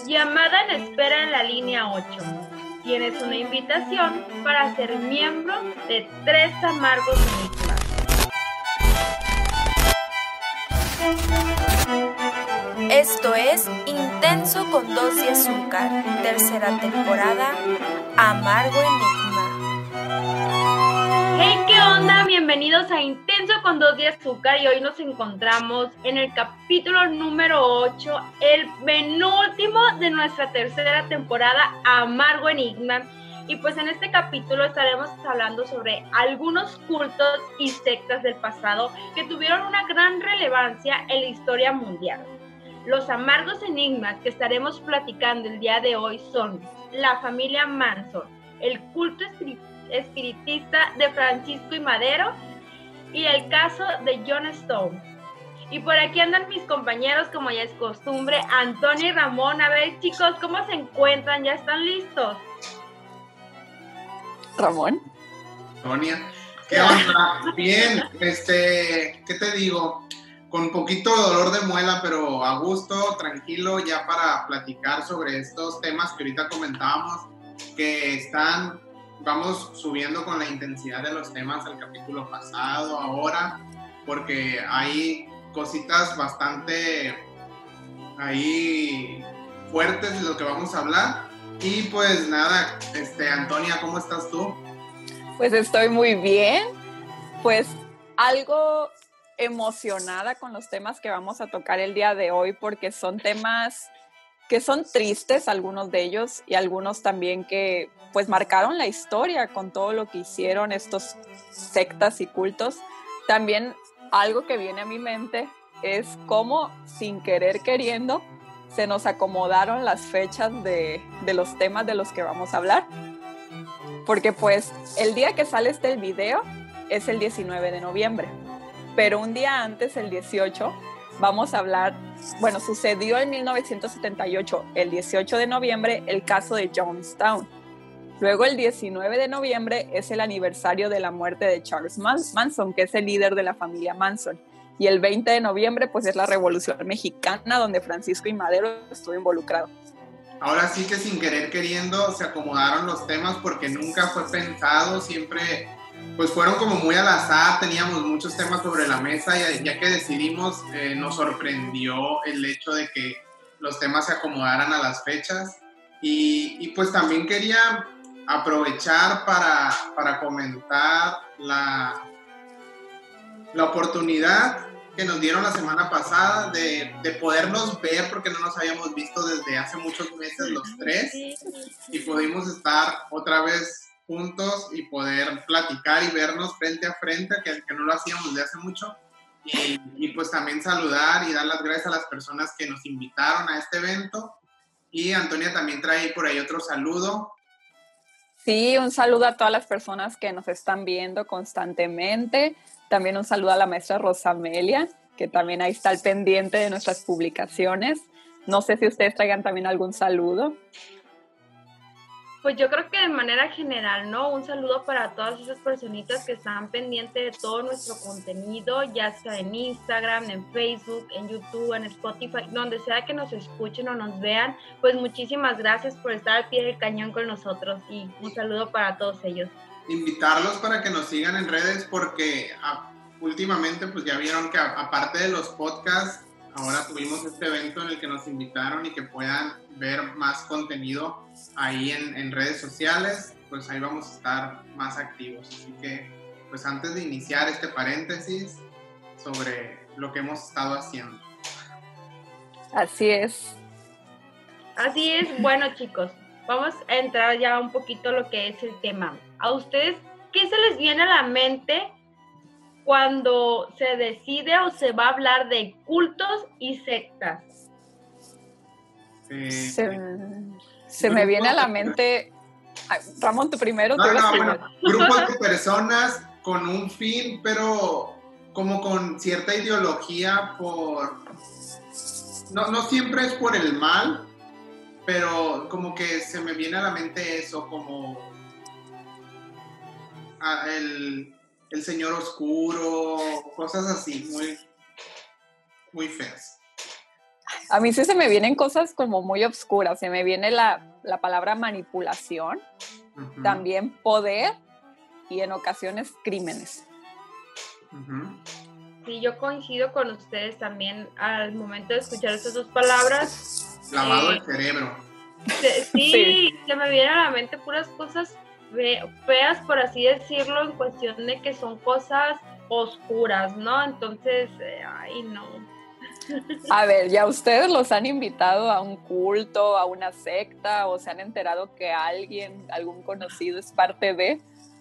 Llamada en espera en la línea 8. Tienes una invitación para ser miembro de Tres Amargos Enigmas. Esto es Intenso con Dos de Azúcar, tercera temporada, Amargo Enigma. Hey, ¿qué onda? Bienvenidos a Intenso con Dos de Azúcar y hoy nos encontramos en el capítulo número 8, el penúltimo de nuestra tercera temporada, Amargo Enigma. Y pues en este capítulo estaremos hablando sobre algunos cultos y sectas del pasado que tuvieron una gran relevancia en la historia mundial. Los amargos enigmas que estaremos platicando el día de hoy son la familia Manson, el culto espiritista de Francisco y Madero y el caso de John Stone. Y por aquí andan mis compañeros, como ya es costumbre, Antonio y Ramón. A ver, chicos, ¿cómo se encuentran? ¿Ya están listos? Ramón. Sonia, ¿qué onda? Bien, ¿qué te digo? Con un poquito de dolor de muela, pero a gusto, tranquilo, ya para platicar sobre estos temas que ahorita comentábamos, que vamos subiendo con la intensidad de los temas del capítulo pasado, ahora, porque hay cositas bastante ahí fuertes de lo que vamos a hablar. Y pues nada, Antonia, ¿cómo estás tú? Pues estoy muy bien, pues algo emocionada con los temas que vamos a tocar el día de hoy, porque son temas que son tristes, algunos de ellos, y algunos también que pues marcaron la historia con todo lo que hicieron estos sectas y cultos. También algo que viene a mi mente es cómo, sin querer queriendo, se nos acomodaron las fechas de los temas de los que vamos a hablar. Porque pues el día que sale el video es el 19 de noviembre. Pero un día antes, el 18, vamos a hablar, bueno, sucedió en 1978, el 18 de noviembre, el caso de Jonestown. Luego el 19 de noviembre es el aniversario de la muerte de Charles Manson, que es el líder de la familia Manson. Y el 20 de noviembre, pues es la Revolución Mexicana, donde Francisco y Madero estuvo involucrado. Ahora sí que sin querer queriendo se acomodaron los temas porque nunca fue pensado, siempre pues fueron como muy al azar, teníamos muchos temas sobre la mesa y ya que decidimos nos sorprendió el hecho de que los temas se acomodaran a las fechas y pues también quería aprovechar para comentar la oportunidad que nos dieron la semana pasada de podernos ver, porque no nos habíamos visto desde hace muchos meses los tres, y pudimos estar otra vez juntos y poder platicar y vernos frente a frente, que no lo hacíamos desde hace mucho, y pues también saludar y dar las gracias a las personas que nos invitaron a este evento. Y Antonia también trae por ahí otro saludo. Sí, un saludo a todas las personas que nos están viendo constantemente. También un saludo a la maestra Rosamelia, que también ahí está al pendiente de nuestras publicaciones. No sé si ustedes traigan también algún saludo. Pues yo creo que de manera general, ¿no? Un saludo para todas esas personitas que están pendientes de todo nuestro contenido, ya sea en Instagram, en Facebook, en YouTube, en Spotify, donde sea que nos escuchen o nos vean. Pues muchísimas gracias por estar al pie del cañón con nosotros y un saludo para todos ellos. Invitarlos para que nos sigan en redes porque últimamente pues ya vieron que aparte de los podcasts, ahora tuvimos este evento en el que nos invitaron y que puedan ver más contenido ahí en redes sociales, pues ahí vamos a estar más activos. Así que pues antes de iniciar este paréntesis sobre lo que hemos estado haciendo. Así es. Así es, bueno chicos, vamos a entrar ya un poquito a lo que es el tema. ¿A ustedes qué se les viene a la mente cuando se decide o se va a hablar de cultos y sectas? Se me viene a la mente... Ay, Ramón, tú primero. Grupos de personas con un fin, pero como con cierta ideología no siempre es por el mal, pero como que se me viene a la mente eso, como el señor oscuro, cosas así, muy, muy feas. A mí sí se me vienen cosas como muy obscuras. Se me viene la palabra manipulación, también poder y en ocasiones crímenes. Sí, yo coincido con ustedes también al momento de escuchar esas dos palabras. Lavado el cerebro. Sí, se me vienen a la mente puras cosas feas, por así decirlo, en cuestión de que son cosas oscuras, ¿no? Entonces, ay, no. A ver, ¿ya ustedes los han invitado a un culto, a una secta, o se han enterado que algún conocido es parte de?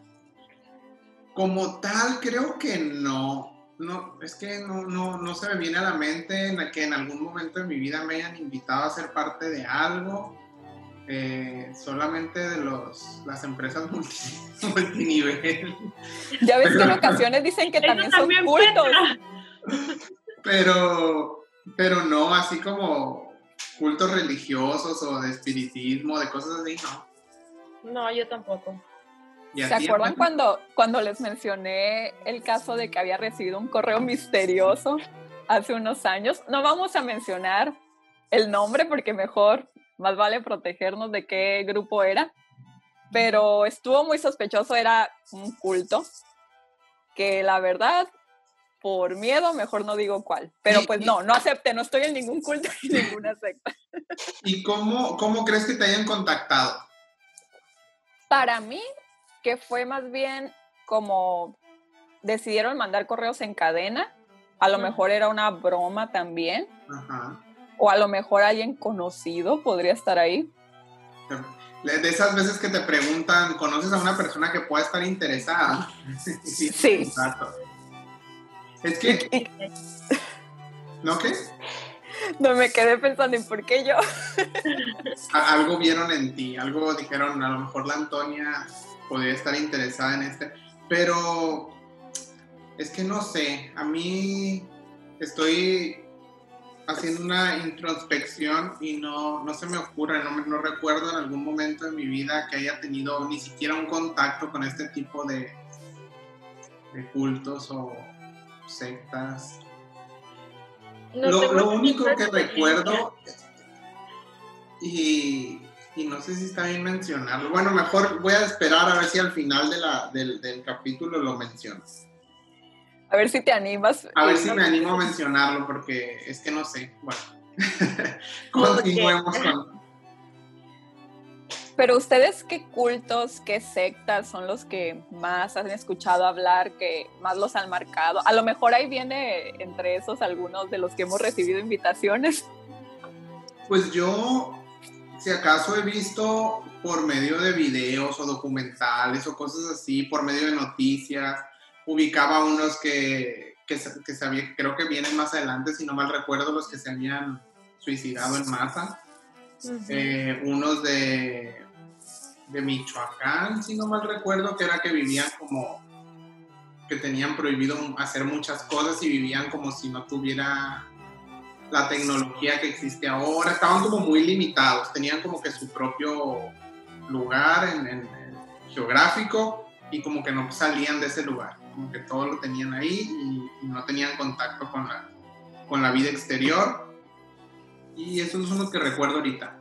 Como tal, creo que no. No, es que no se me viene a la mente en que en algún momento de mi vida me hayan invitado a ser parte de algo. Solamente de las empresas multinivel. Ya ves que en ocasiones dicen que también son cultos. Pero no, así como cultos religiosos o de espiritismo, de cosas así, no. No, yo tampoco. ¿Se acuerdan cuando les mencioné el caso de que había recibido un correo misterioso hace unos años? No vamos a mencionar el nombre porque más vale protegernos de qué grupo era, pero estuvo muy sospechoso, era un culto que la verdad, por miedo, mejor no digo cuál, pero pues no acepté, no estoy en ningún culto ni ninguna secta. ¿Y cómo crees que te hayan contactado? Para mí, que fue más bien como decidieron mandar correos en cadena, a lo mejor era una broma también. Ajá. O a lo mejor alguien conocido podría estar ahí. De esas veces que te preguntan, ¿conoces a una persona que pueda estar interesada? Sí. Exacto. Es que... ¿No qué? No, me quedé pensando en por qué yo. Algo vieron en ti, algo dijeron, a lo mejor la Antonia podría estar interesada en pero es que no sé, a mí estoy haciendo una introspección y no se me ocurre, no recuerdo en algún momento de mi vida que haya tenido ni siquiera un contacto con este tipo de cultos o sectas. Lo único que recuerdo, y no sé si está bien mencionarlo, bueno, mejor voy a esperar a ver si al final del capítulo lo menciono. A ver si te animas. A ver si me animo a mencionarlo, porque es que no sé. Bueno, continuemos con... Pero ustedes, ¿qué cultos, qué sectas son los que más han escuchado hablar, que más los han marcado? A lo mejor ahí viene entre esos algunos de los que hemos recibido invitaciones. Pues yo, si acaso he visto por medio de videos o documentales o cosas así, por medio de noticias, ubicaba unos que sabía, creo que vienen más adelante, si no mal recuerdo, los que se habían suicidado en masa. Unos de Michoacán, si no mal recuerdo, que era que vivían como que tenían prohibido hacer muchas cosas y vivían como si no tuviera la tecnología que existe ahora. Estaban como muy limitados, tenían como que su propio lugar en geográfico y como que no salían de ese lugar, como que todo lo tenían ahí y no tenían contacto con la vida exterior. Y esos son los que recuerdo ahorita.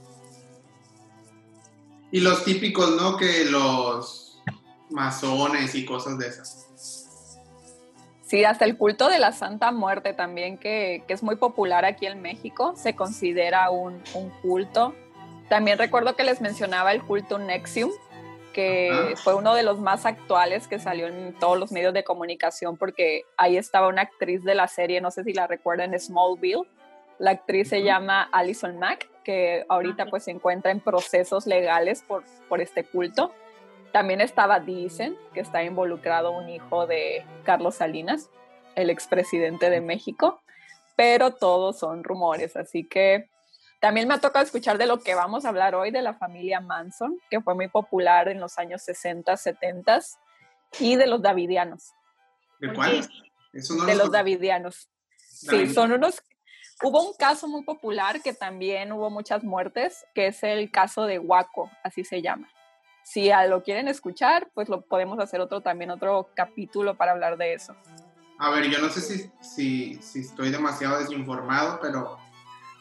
Y los típicos, ¿no? Que los masones y cosas de esas. Sí, hasta el culto de la Santa Muerte también, que es muy popular aquí en México, se considera un culto. También recuerdo que les mencionaba el culto NXIVM, que fue uno de los más actuales que salió en todos los medios de comunicación, porque ahí estaba una actriz de la serie, no sé si la recuerdan, Smallville. La actriz se llama Allison Mack, que ahorita pues se encuentra en procesos legales por este culto. También estaba Dicen, que está involucrado un hijo de Carlos Salinas, el expresidente de México, pero todos son rumores, así que también me ha tocado escuchar de lo que vamos a hablar hoy, de la familia Manson, que fue muy popular en los años 60, 70, y de los davidianos. ¿De cuáles? De los davidianos. Sí, son unos... Hubo un caso muy popular que también hubo muchas muertes, que es el caso de Waco, así se llama. Si lo quieren escuchar, pues lo podemos hacer otro capítulo para hablar de eso. A ver, yo no sé si estoy demasiado desinformado, pero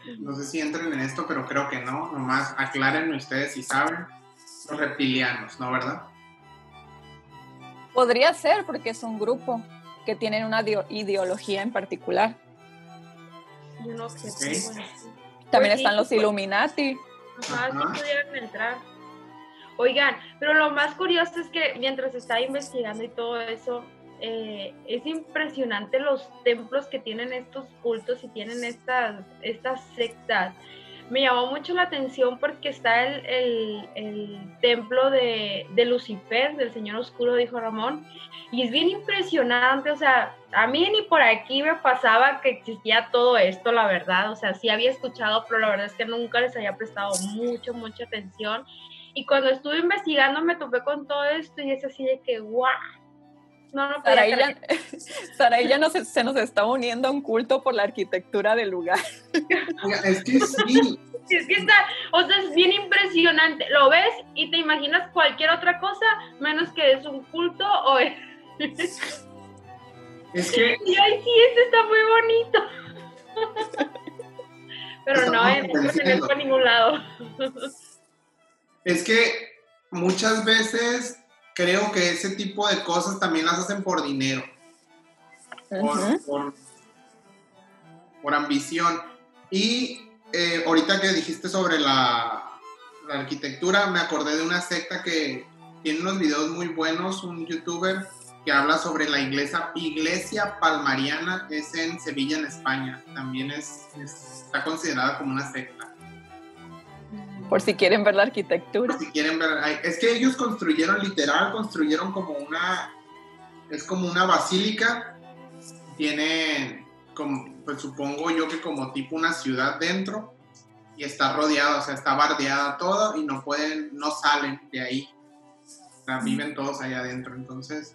No sé si entren en esto, pero creo que no. Nomás aclárenme ustedes si saben. Los reptilianos, ¿no, verdad? Podría ser porque es un grupo que tienen una ideología en particular. Y un objetivo. Ok. También Pues están sí, los pues, Illuminati. Ajá, sí Ajá. pudieran entrar. Oigan, pero lo más curioso es que mientras estaba investigando y todo eso, es impresionante los templos que tienen estos cultos y tienen estas sectas. Me llamó mucho la atención porque está el templo de Lucifer, del Señor Oscuro, dijo Ramón, y es bien impresionante. O sea, a mí ni por aquí me pasaba que existía todo esto, la verdad. O sea, sí había escuchado, pero la verdad es que nunca les había prestado mucha atención. Y cuando estuve investigando me topé con todo esto y es así de que, ¡guau! No, no podía creer. Saraí ya se nos está uniendo a un culto por la arquitectura del lugar. Oiga, es que sí. Es que está, o sea, es bien impresionante. Lo ves y te imaginas cualquier otra cosa menos que es un culto o es... Es que Y ay, sí, este está muy bonito. Pero no, no es por ningún lado. Es que muchas veces creo que ese tipo de cosas también las hacen por dinero, por ambición. Y ahorita que dijiste sobre la arquitectura, me acordé de una secta que tiene unos videos muy buenos, un youtuber que habla sobre la iglesia palmariana, es en Sevilla, en España. También está considerada como una secta. Por si quieren ver la arquitectura. Por si quieren ver, es que ellos construyeron como una basílica, tiene, pues supongo yo que como tipo una ciudad dentro, y está rodeada, o sea, está bardeada todo, y no salen de ahí, o sea, viven todos allá adentro, entonces...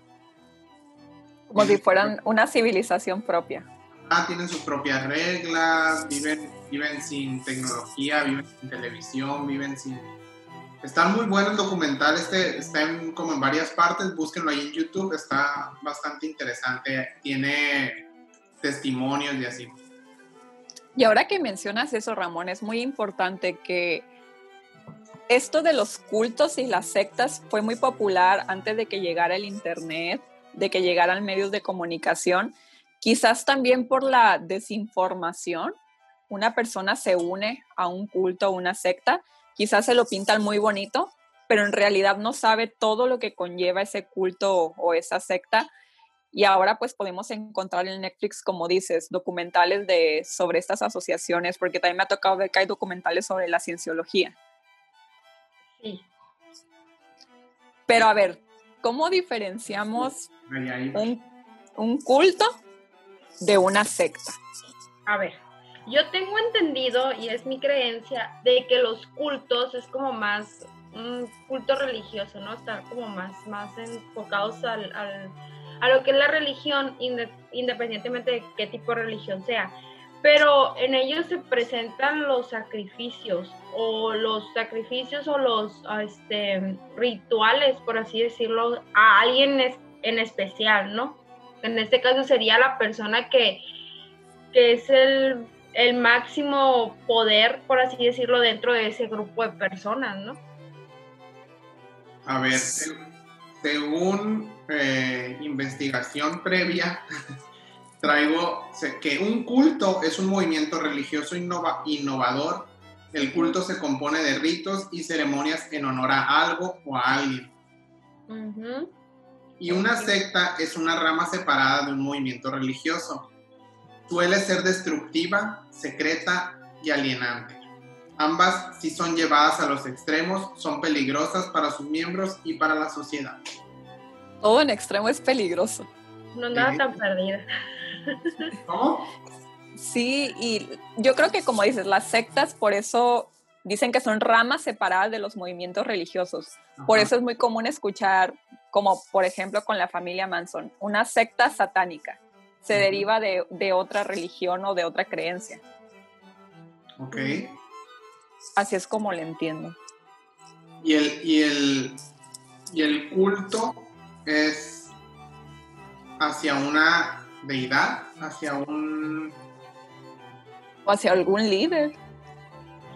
Como si fueran una civilización propia. Tienen sus propias reglas, viven sin tecnología, viven sin televisión, Están muy buenos el documental, está como en varias partes, búsquenlo ahí en YouTube, está bastante interesante, tiene testimonios y así. Y ahora que mencionas eso, Ramón, es muy importante que esto de los cultos y las sectas fue muy popular antes de que llegara el internet, de que llegaran medios de comunicación. Quizás también por la desinformación, una persona se une a un culto o una secta, quizás se lo pintan muy bonito, pero en realidad no sabe todo lo que conlleva ese culto o esa secta. Y ahora pues podemos encontrar en Netflix, como dices, documentales sobre estas asociaciones, porque también me ha tocado ver que hay documentales sobre la cienciología. Sí. Pero a ver, ¿cómo diferenciamos un culto de una secta? A ver, yo tengo entendido, y es mi creencia, de que los cultos es como más un culto religioso, ¿no? Están como más enfocados a lo que es la religión, independientemente de qué tipo de religión sea. Pero en ellos se presentan los sacrificios o los rituales, por así decirlo, a alguien en especial, ¿no? En este caso sería la persona que es el máximo poder, por así decirlo, dentro de ese grupo de personas, ¿no? A ver, según investigación previa, traigo que un culto es un movimiento religioso innovador. El culto se compone de ritos y ceremonias en honor a algo o a alguien. Uh-huh. Y una secta es una rama separada de un movimiento religioso. Suele ser destructiva, secreta y alienante. Ambas, si son llevadas a los extremos, son peligrosas para sus miembros y para la sociedad. Todo en extremo es peligroso. No andaba tan perdida. ¿Cómo? Sí, y yo creo que como dices, las sectas por eso dicen que son ramas separadas de los movimientos religiosos. Ajá. Por eso es muy común escuchar, como por ejemplo con la familia Manson, una secta satánica. Se deriva de otra religión o de otra creencia. Ok. Así es como lo entiendo. Y el culto es hacia una deidad, o hacia algún líder.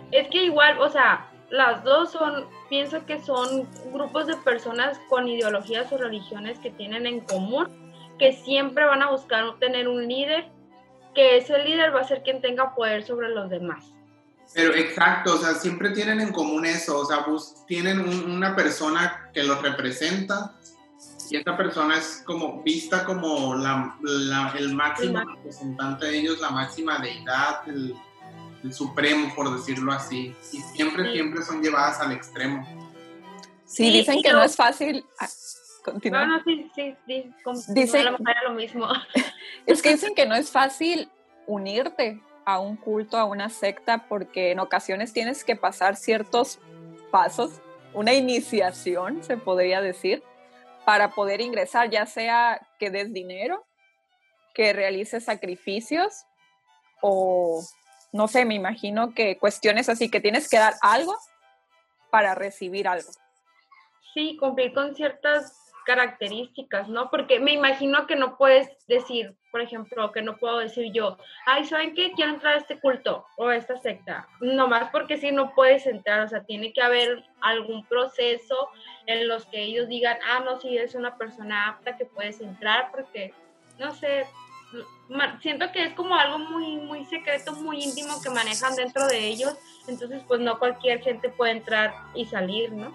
Es que igual, o sea, las dos pienso que son grupos de personas con ideologías o religiones que tienen en común, que siempre van a buscar tener un líder, que ese líder va a ser quien tenga poder sobre los demás. Pero exacto, o sea, siempre tienen en común eso, o sea, tienen una persona que los representa y esta persona es como vista como el máximo representante de ellos, la máxima deidad, el supremo, por decirlo así, y siempre son llevadas al extremo. Sí, dicen que no es fácil. Continúa. No, sí, dicen lo mismo. Es que dicen que no es fácil unirte a un culto, a una secta, porque en ocasiones tienes que pasar ciertos pasos, una iniciación, se podría decir, para poder ingresar, ya sea que des dinero, que realices sacrificios o, no sé, me imagino que cuestiones así, que tienes que dar algo para recibir algo. Sí, cumplir con ciertas características, ¿no? Porque me imagino que no puedes decir, por ejemplo, que no puedo decir yo, ay, ¿saben qué? Quiero entrar a este culto o a esta secta. Nomás porque sí no puedes entrar, o sea, tiene que haber algún proceso en los que ellos digan, no, sí, eres una persona apta que puedes entrar, porque, no sé, siento que es como algo muy, muy secreto, muy íntimo que manejan dentro de ellos, entonces pues no cualquier gente puede entrar y salir, ¿no?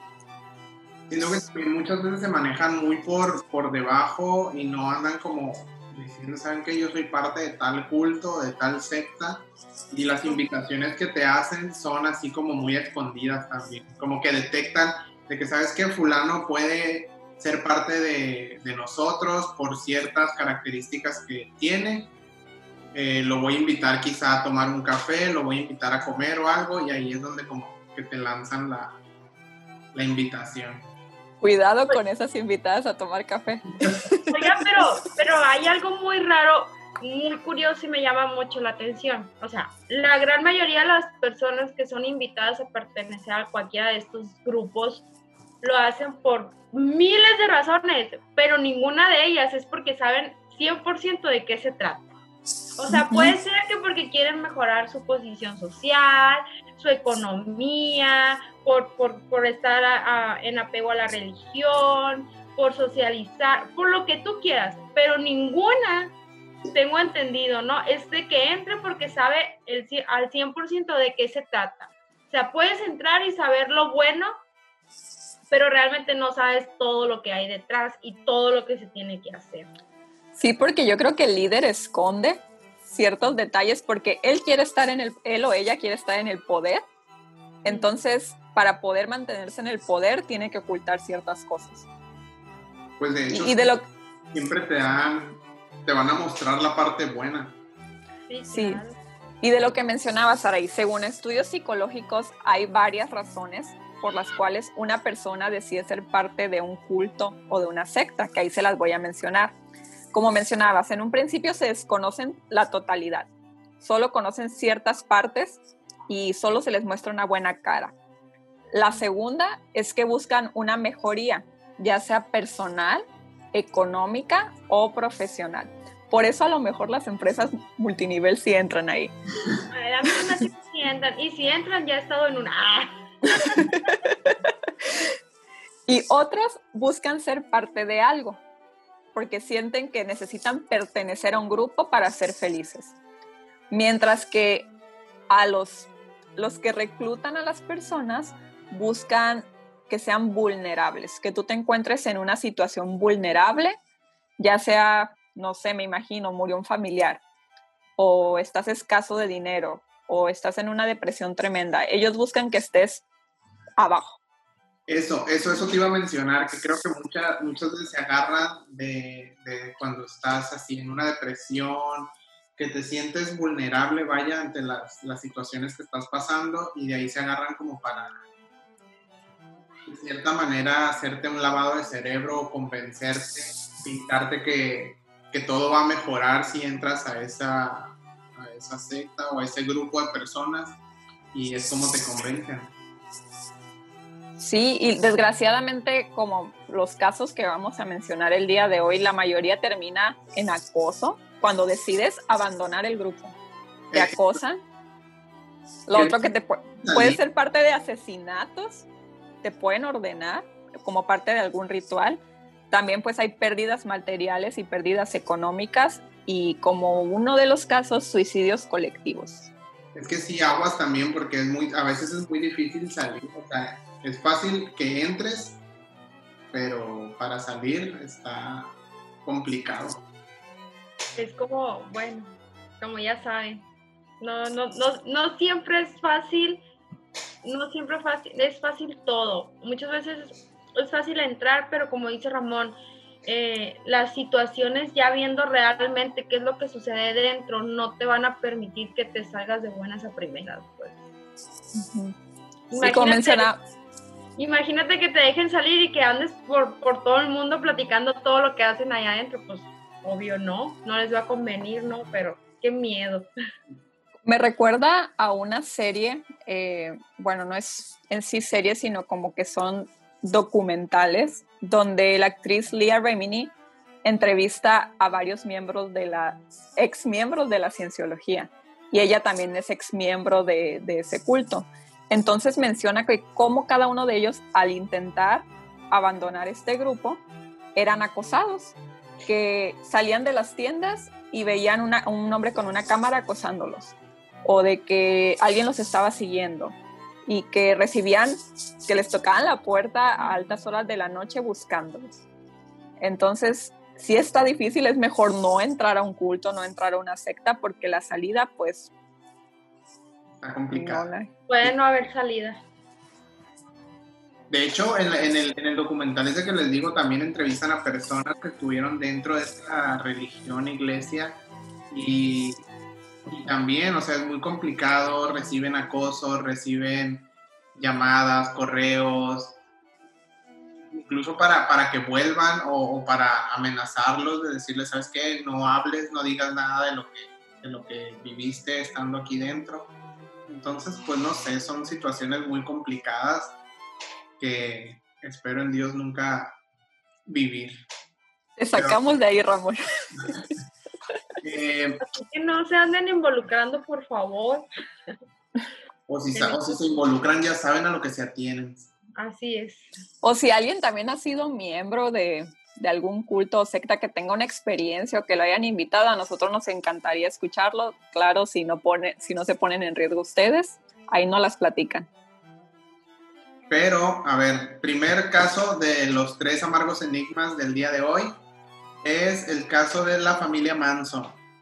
Sino que muchas veces se manejan muy por debajo y no andan como diciendo, ¿saben qué? Yo soy parte de tal culto, de tal secta, y las invitaciones que te hacen son así como muy escondidas también, como que detectan de que, ¿sabes qué? Fulano puede ser parte de nosotros por ciertas características que tiene, lo voy a invitar quizá a tomar un café, lo voy a invitar a comer o algo, y ahí es donde como que te lanzan la invitación. Cuidado con esas invitadas a tomar café. Oiga, pero hay algo muy raro, muy curioso y me llama mucho la atención. O sea, la gran mayoría de las personas que son invitadas a pertenecer a cualquiera de estos grupos lo hacen por miles de razones, pero ninguna de ellas es porque saben 100% de qué se trata. O sea, puede ser que porque quieren mejorar su posición social, su economía, por estar en apego a la religión, por socializar, por lo que tú quieras, pero ninguna, tengo entendido, ¿no? Es de que entre porque sabe al 100% de qué se trata. O sea, puedes entrar y saber lo bueno, pero realmente no sabes todo lo que hay detrás y todo lo que se tiene que hacer. Sí, porque yo creo que el líder esconde ciertos detalles porque él o ella quiere estar en el poder. Entonces, para poder mantenerse en el poder, tiene que ocultar ciertas cosas. Pues de hecho, siempre te van a mostrar la parte buena. Sí. Claro. Y de lo que mencionaba Saraí, según estudios psicológicos, hay varias razones por las cuales una persona decide ser parte de un culto o de una secta, que ahí se las voy a mencionar. Como mencionabas, en un principio se desconocen la totalidad, solo conocen ciertas partes y solo se les muestra una buena cara. La segunda es que buscan una mejoría, ya sea personal, económica o profesional. Por eso a lo mejor las empresas multinivel sí entran ahí. A mí no sé si entran, y si entran ya he estado en una... Y otras buscan ser parte de algo, porque sienten que necesitan pertenecer a un grupo para ser felices. Mientras que a los que reclutan a las personas buscan que sean vulnerables, que tú te encuentres en una situación vulnerable, ya sea, no sé, me imagino, murió un familiar, o estás escaso de dinero, o estás en una depresión tremenda. Ellos buscan que estés abajo. Eso te iba a mencionar, que creo que muchas veces se agarran de cuando estás así en una depresión, que te sientes vulnerable, vaya, ante las situaciones que estás pasando, y de ahí se agarran como para, de cierta manera, hacerte un lavado de cerebro, convencerte, pintarte que todo va a mejorar si entras a esa secta o a ese grupo de personas, y es como te convencen. Sí, y desgraciadamente, como los casos que vamos a mencionar el día de hoy, la mayoría termina en acoso cuando decides abandonar el grupo. Te acosan. Lo otro que puede ser parte de asesinatos, te pueden ordenar como parte de algún ritual. También pues hay pérdidas materiales y pérdidas económicas y como uno de los casos, suicidios colectivos. Es que sí, aguas también porque a veces es muy difícil salir. O sea, es fácil que entres, pero para salir está complicado. Es como, bueno, como ya saben, no siempre es fácil, es fácil todo. Muchas veces es fácil entrar, pero como dice Ramón, las situaciones ya viendo realmente qué es lo que sucede dentro no te van a permitir que te salgas de buenas a primeras, pues. Uh-huh. Sí, como mencionaba. Imagínate que te dejen salir y que andes por todo el mundo platicando todo lo que hacen allá adentro, pues obvio no les va a convenir, ¿no? Pero qué miedo. Me recuerda a una serie, bueno, no es en sí serie, sino como que son documentales, donde la actriz Leah Remini entrevista a varios ex miembros de la cienciología, y ella también es ex miembro de ese culto. Entonces menciona que cómo cada uno de ellos, al intentar abandonar este grupo, eran acosados, que salían de las tiendas y veían un hombre con una cámara acosándolos, o de que alguien los estaba siguiendo, y que recibían, que les tocaban la puerta a altas horas de la noche buscándolos. Entonces, si está difícil, es mejor no entrar a un culto, no entrar a una secta, porque la salida, pues... Está complicado. Puede no haber salida. De hecho, en el documental ese que les digo, también entrevistan a personas que estuvieron dentro de esta religión, iglesia, y también, o sea, es muy complicado, reciben acoso, reciben llamadas, correos, incluso para que vuelvan o para amenazarlos, de decirles, ¿sabes qué? No hables, no digas nada de lo que viviste estando aquí dentro. Entonces, pues no sé, son situaciones muy complicadas que espero en Dios nunca vivir. Te sacamos de ahí, Ramón. Que no se anden involucrando, por favor. O si se involucran, ya saben a lo que se atienen. Así es. O si alguien también ha sido miembro de algún culto o secta que tenga una experiencia o que lo hayan invitado, a nosotros nos encantaría escucharlo. Claro, si no se ponen en riesgo ustedes, ahí no las platican. Pero, a ver, primer caso de los 3 amargos enigmas del día de hoy es el caso de la familia Manson.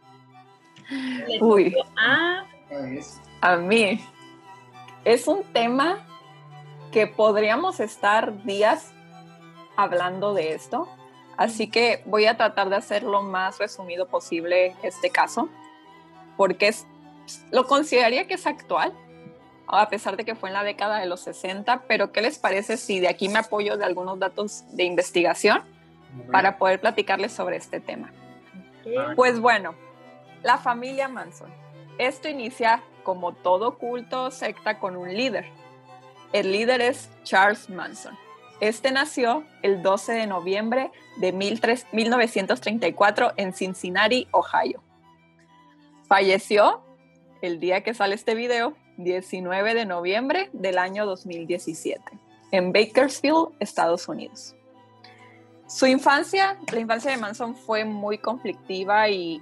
Uy, a mí es un tema que podríamos estar días hablando de esto, así que voy a tratar de hacer lo más resumido posible este caso, porque lo consideraría que es actual, a pesar de que fue en la década de los 60, pero ¿qué les parece si de aquí me apoyo de algunos datos de investigación para poder platicarles sobre este tema? Pues bueno, la familia Manson. Esto inicia como todo culto o secta con un líder. El líder es Charles Manson. Este nació el 12 de noviembre de 1934 en Cincinnati, Ohio. Falleció el día que sale este video, 19 de noviembre del año 2017, en Bakersfield, Estados Unidos. La infancia de Manson fue muy conflictiva y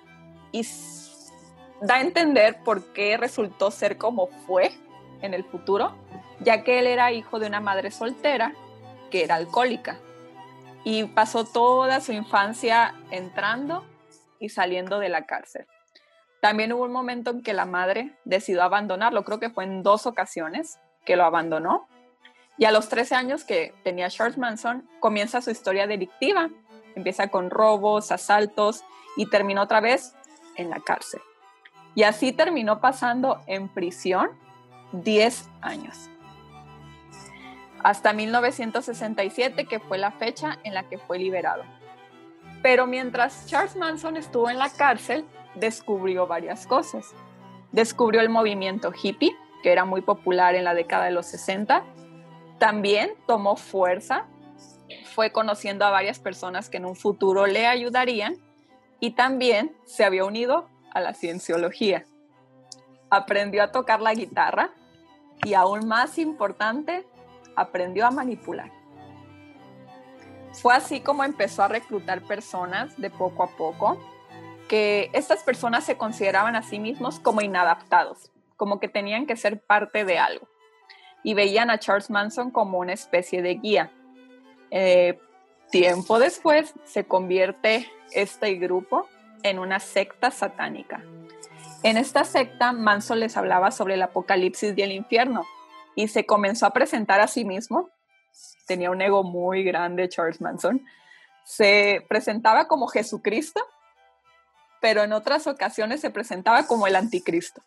da a entender por qué resultó ser como fue en el futuro, ya que él era hijo de una madre soltera que era alcohólica y pasó toda su infancia entrando y saliendo de la cárcel. También hubo un momento en que la madre decidió abandonarlo, creo que fue en 2 ocasiones que lo abandonó, y a los 13 años que tenía Charles Manson comienza su historia delictiva. Empieza con robos, asaltos y terminó otra vez en la cárcel. Y así terminó pasando en prisión 10 años. Hasta 1967, que fue la fecha en la que fue liberado. Pero mientras Charles Manson estuvo en la cárcel, descubrió varias cosas. Descubrió el movimiento hippie, que era muy popular en la década de los 60. También tomó fuerza, fue conociendo a varias personas que en un futuro le ayudarían, y también se había unido a la cienciología. aprendió a tocar la guitarra y, aún más importante, aprendió a manipular. Fue así como empezó a reclutar personas de poco a poco, que estas personas se consideraban a sí mismos como inadaptados, como que tenían que ser parte de algo, y veían a Charles Manson como una especie de guía. Tiempo después se convierte este grupo en una secta satánica. En esta secta, Manson les hablaba sobre el apocalipsis y el infierno, y se comenzó a presentar a sí mismo. Tenía un ego muy grande Charles Manson. Se presentaba como Jesucristo, pero en otras ocasiones se presentaba como el anticristo.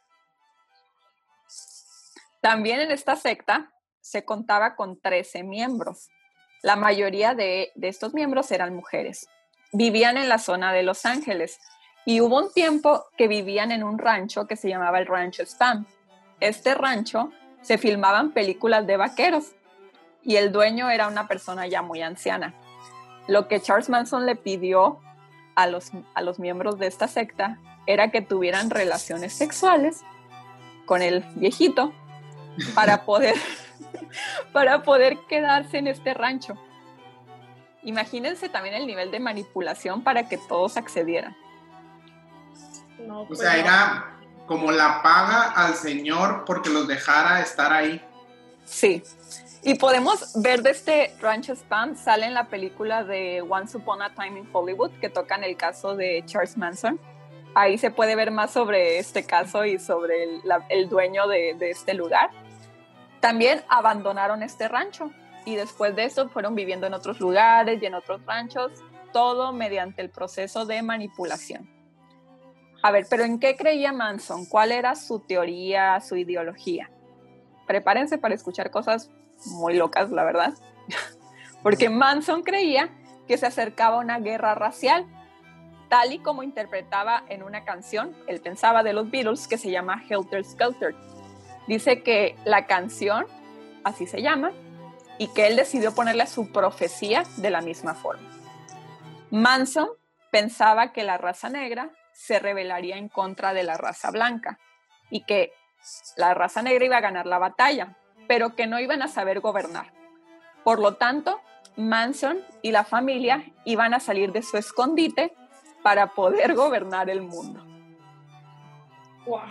También en esta secta se contaba con 13 miembros. La mayoría de estos miembros eran mujeres. Vivían en la zona de Los Ángeles y hubo un tiempo que vivían en un rancho que se llamaba el Rancho Spam. Este rancho se filmaban películas de vaqueros y el dueño era una persona ya muy anciana. Lo que Charles Manson le pidió a los miembros de esta secta era que tuvieran relaciones sexuales con el viejito para poder quedarse en este rancho. Imagínense también el nivel de manipulación para que todos accedieran. No, o sea, era como la paga al señor porque los dejara estar ahí. Sí. Y podemos ver de este Rancho Spam, sale en la película de Once Upon a Time in Hollywood, que tocan el caso de Charles Manson. Ahí se puede ver más sobre este caso y sobre el dueño de este lugar. También abandonaron este rancho y después de eso fueron viviendo en otros lugares y en otros ranchos, todo mediante el proceso de manipulación. A ver, pero ¿en qué creía Manson? ¿Cuál era su teoría, su ideología? Prepárense para escuchar cosas muy locas, la verdad. Porque Manson creía que se acercaba una guerra racial, tal y como interpretaba en una canción, él pensaba de los Beatles, que se llama Helter Skelter. Dice que la canción, así se llama, y que él decidió ponerle a su profecía de la misma forma. Manson pensaba que la raza negra se rebelaría en contra de la raza blanca y que la raza negra iba a ganar la batalla, pero que no iban a saber gobernar. Por lo tanto, Manson y la familia iban a salir de su escondite para poder gobernar el mundo. Wow.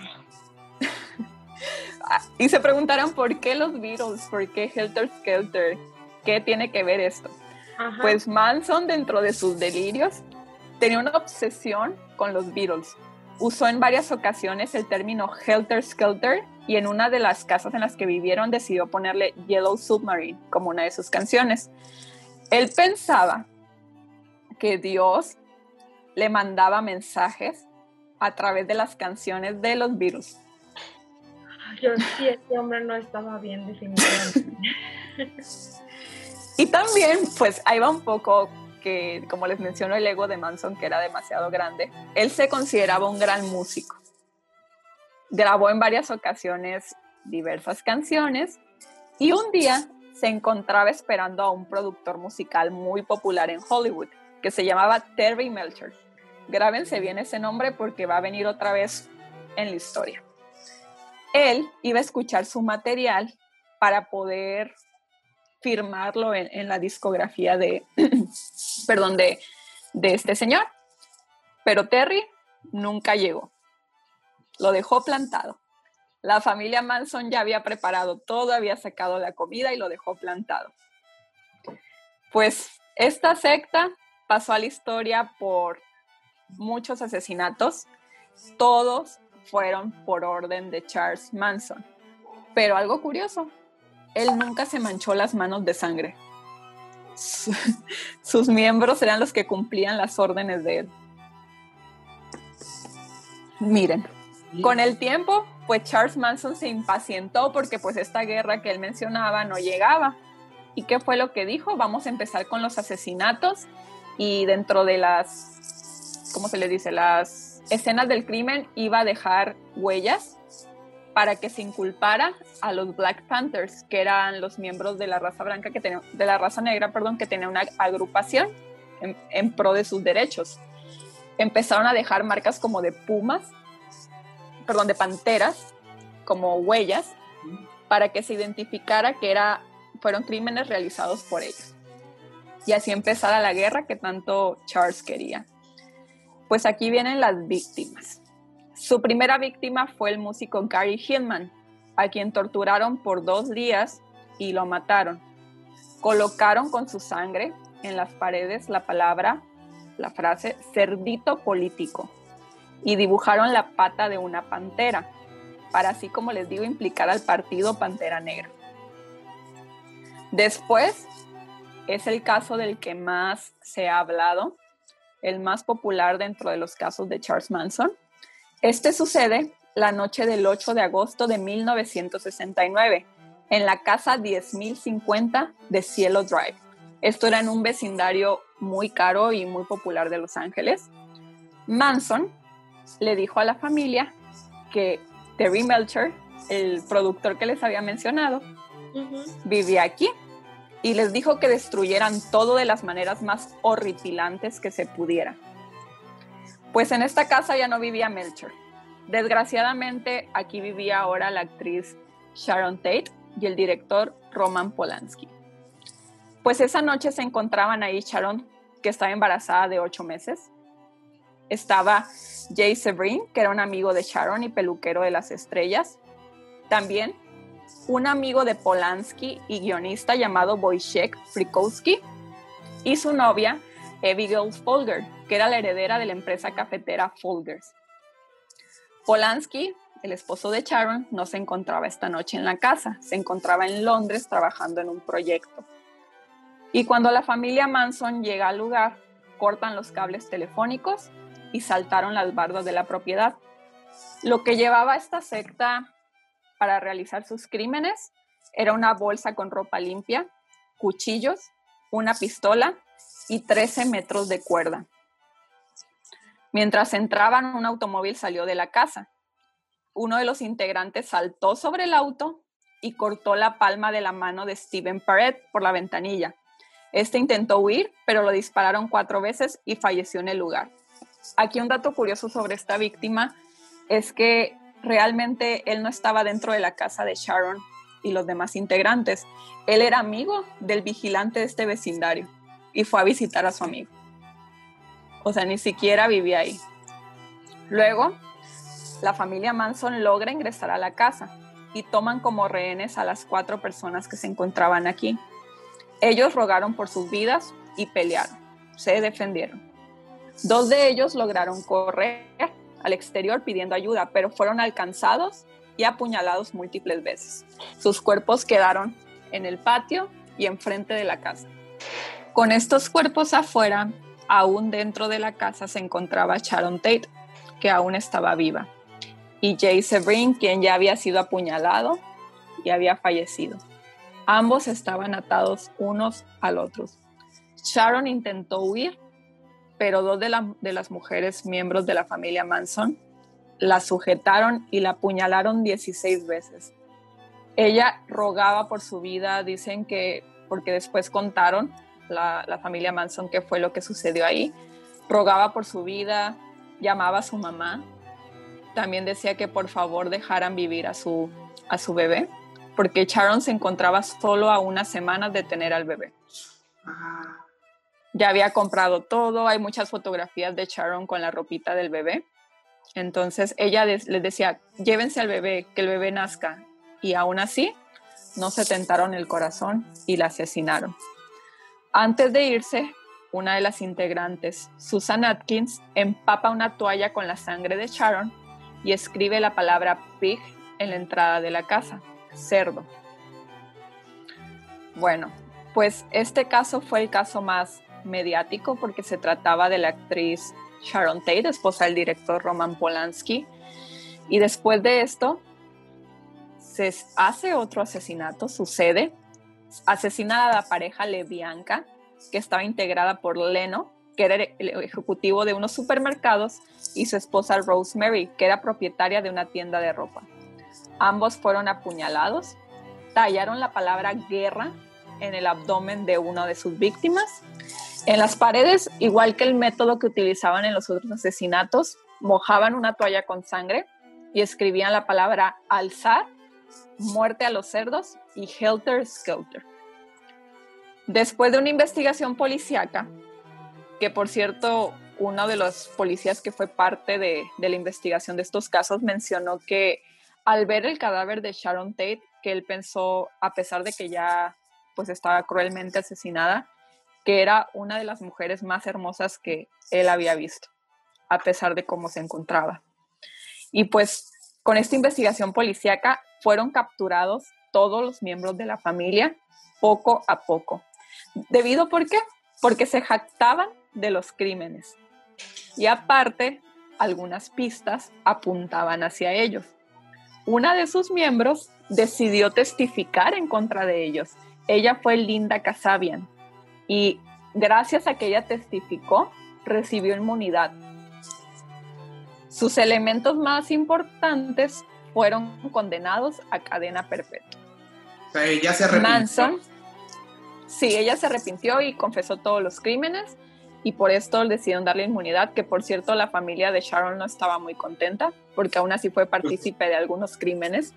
Y se preguntarán, ¿por qué los Beatles? ¿Por qué Helter Skelter? ¿Qué tiene que ver esto? Ajá. Pues Manson, dentro de sus delirios, tenía una obsesión con los Beatles. Usó en varias ocasiones el término Helter Skelter y en una de las casas en las que vivieron decidió ponerle Yellow Submarine como una de sus canciones. Él pensaba que Dios le mandaba mensajes a través de las canciones de los Beatles. Yo sí, este hombre no estaba bien, definitivamente. Y también, pues ahí va un poco que, como les menciono, el ego de Manson, que era demasiado grande. Él se consideraba un gran músico. Grabó en varias ocasiones diversas canciones y un día se encontraba esperando a un productor musical muy popular en Hollywood, que se llamaba Terry Melcher. Grábense bien ese nombre porque va a venir otra vez en la historia. Él iba a escuchar su material para poder firmarlo en la discografía de este señor. Pero Terry nunca llegó. Lo dejó plantado. La familia Manson ya había preparado todo, había sacado la comida y lo dejó plantado. Pues esta secta pasó a la historia por muchos asesinatos. Todos fueron por orden de Charles Manson. Pero algo curioso, él nunca se manchó las manos de sangre. Sus miembros eran los que cumplían las órdenes de él. Miren, con el tiempo, pues Charles Manson se impacientó porque pues esta guerra que él mencionaba no llegaba. ¿Y qué fue lo que dijo? Vamos a empezar con los asesinatos y dentro de las, ¿cómo se le dice? Las escenas del crimen iba a dejar huellas para que se inculpara a los Black Panthers, que eran los miembros de la raza blanca de la raza negra, que tenía una agrupación en pro de sus derechos. Empezaron a dejar marcas como de panteras como huellas para que se identificara que fueron crímenes realizados por ellos. Y así empezara la guerra que tanto Charles quería. Pues aquí vienen las víctimas. Su primera víctima fue el músico Gary Hillman, a quien torturaron por 2 días y lo mataron. Colocaron con su sangre en las paredes la frase cerdito político y dibujaron la pata de una pantera para, así como les digo, implicar al partido Pantera Negra. Después es el caso del que más se ha hablado, el más popular dentro de los casos de Charles Manson. Este sucede la noche del 8 de agosto de 1969 en la casa 10.050 de Cielo Drive. Esto era en un vecindario muy caro y muy popular de Los Ángeles. Manson le dijo a la familia que Terry Melcher, el productor que les había mencionado, vivía aquí y les dijo que destruyeran todo de las maneras más horripilantes que se pudiera. Pues en esta casa ya no vivía Melcher. Desgraciadamente aquí vivía ahora la actriz Sharon Tate y el director Roman Polanski. Pues esa noche se encontraban ahí Sharon, que estaba embarazada de 8 meses. Estaba Jay Severin, que era un amigo de Sharon y peluquero de las estrellas. También un amigo de Polanski y guionista llamado Wojciech Frykowski. Y su novia, Abigail Folger, que era la heredera de la empresa cafetera Folgers. Polanski, el esposo de Sharon, no se encontraba esta noche en la casa. Se encontraba en Londres trabajando en un proyecto. Y cuando la familia Manson llega al lugar, cortan los cables telefónicos y saltaron las bardas de la propiedad. Lo que llevaba a esta secta para realizar sus crímenes era una bolsa con ropa limpia, cuchillos, una pistola y 13 metros de cuerda. Mientras entraban, un automóvil salió de la casa. Uno de los integrantes saltó sobre el auto y cortó la palma de la mano de Stephen Parrett por la ventanilla. Este intentó huir, pero lo dispararon 4 veces y falleció en el lugar. Aquí un dato curioso sobre esta víctima es que realmente él no estaba dentro de la casa de Sharon y los demás integrantes. Él era amigo del vigilante de este vecindario y fue a visitar a su amigo. O sea, ni siquiera vivía ahí. Luego, la familia Manson logra ingresar a la casa y toman como rehenes a las 4 personas que se encontraban aquí. Ellos rogaron por sus vidas y pelearon. Se defendieron. 2 de ellos lograron correr al exterior pidiendo ayuda, pero fueron alcanzados y apuñalados múltiples veces. Sus cuerpos quedaron en el patio y enfrente de la casa. Con estos cuerpos afuera, aún dentro de la casa se encontraba Sharon Tate, que aún estaba viva, y Jay Severin, quien ya había sido apuñalado y había fallecido. Ambos estaban atados unos al otro. Sharon intentó huir, pero 2 de las mujeres miembros de la familia Manson la sujetaron y la apuñalaron 16 veces. Ella rogaba por su vida, dicen que, porque después contaron la familia Manson qué fue lo que sucedió ahí, rogaba por su vida, llamaba a su mamá, también decía que por favor dejaran vivir a su bebé, porque Sharon se encontraba solo a unas semanas de tener al bebé. Ya había comprado todo, hay muchas fotografías de Sharon con la ropita del bebé. Entonces ella les decía, llévense al bebé, que el bebé nazca. Y aún así, no se tentaron el corazón y la asesinaron. Antes de irse, una de las integrantes, Susan Atkins, empapa una toalla con la sangre de Sharon y escribe la palabra pig en la entrada de la casa, cerdo. Bueno, pues este caso fue el caso más mediático porque se trataba de la actriz Sharon Tate, esposa del director Roman Polanski, y después de esto se hace otro asesinato, sucede, asesina a la pareja Levianka, que estaba integrada por Leno, que era el ejecutivo de unos supermercados, y su esposa Rosemary, que era propietaria de una tienda de ropa. Ambos fueron apuñalados, tallaron la palabra guerra en el abdomen de una de sus víctimas. En las paredes, igual que el método que utilizaban en los otros asesinatos, mojaban una toalla con sangre y escribían la palabra alzar, muerte a los cerdos y helter skelter. Después de una investigación policíaca, que por cierto, uno de los policías que fue parte de la investigación de estos casos mencionó que al ver el cadáver de Sharon Tate, que él pensó, a pesar de que ya pues estaba cruelmente asesinada, que era una de las mujeres más hermosas que él había visto, a pesar de cómo se encontraba. Y pues con esta investigación policíaca fueron capturados todos los miembros de la familia poco a poco. ¿Debido por qué? Porque se jactaban de los crímenes. Y aparte, algunas pistas apuntaban hacia ellos. Una de sus miembros decidió testificar en contra de ellos. Ella fue Linda Kasabian. Y gracias a que ella testificó, recibió inmunidad. Sus elementos más importantes fueron condenados a cadena perpetua. O sea, ella se arrepintió. Manson, sí, ella se arrepintió y confesó todos los crímenes y por esto decidieron darle inmunidad, que por cierto la familia de Sharon no estaba muy contenta porque aún así fue partícipe de algunos crímenes.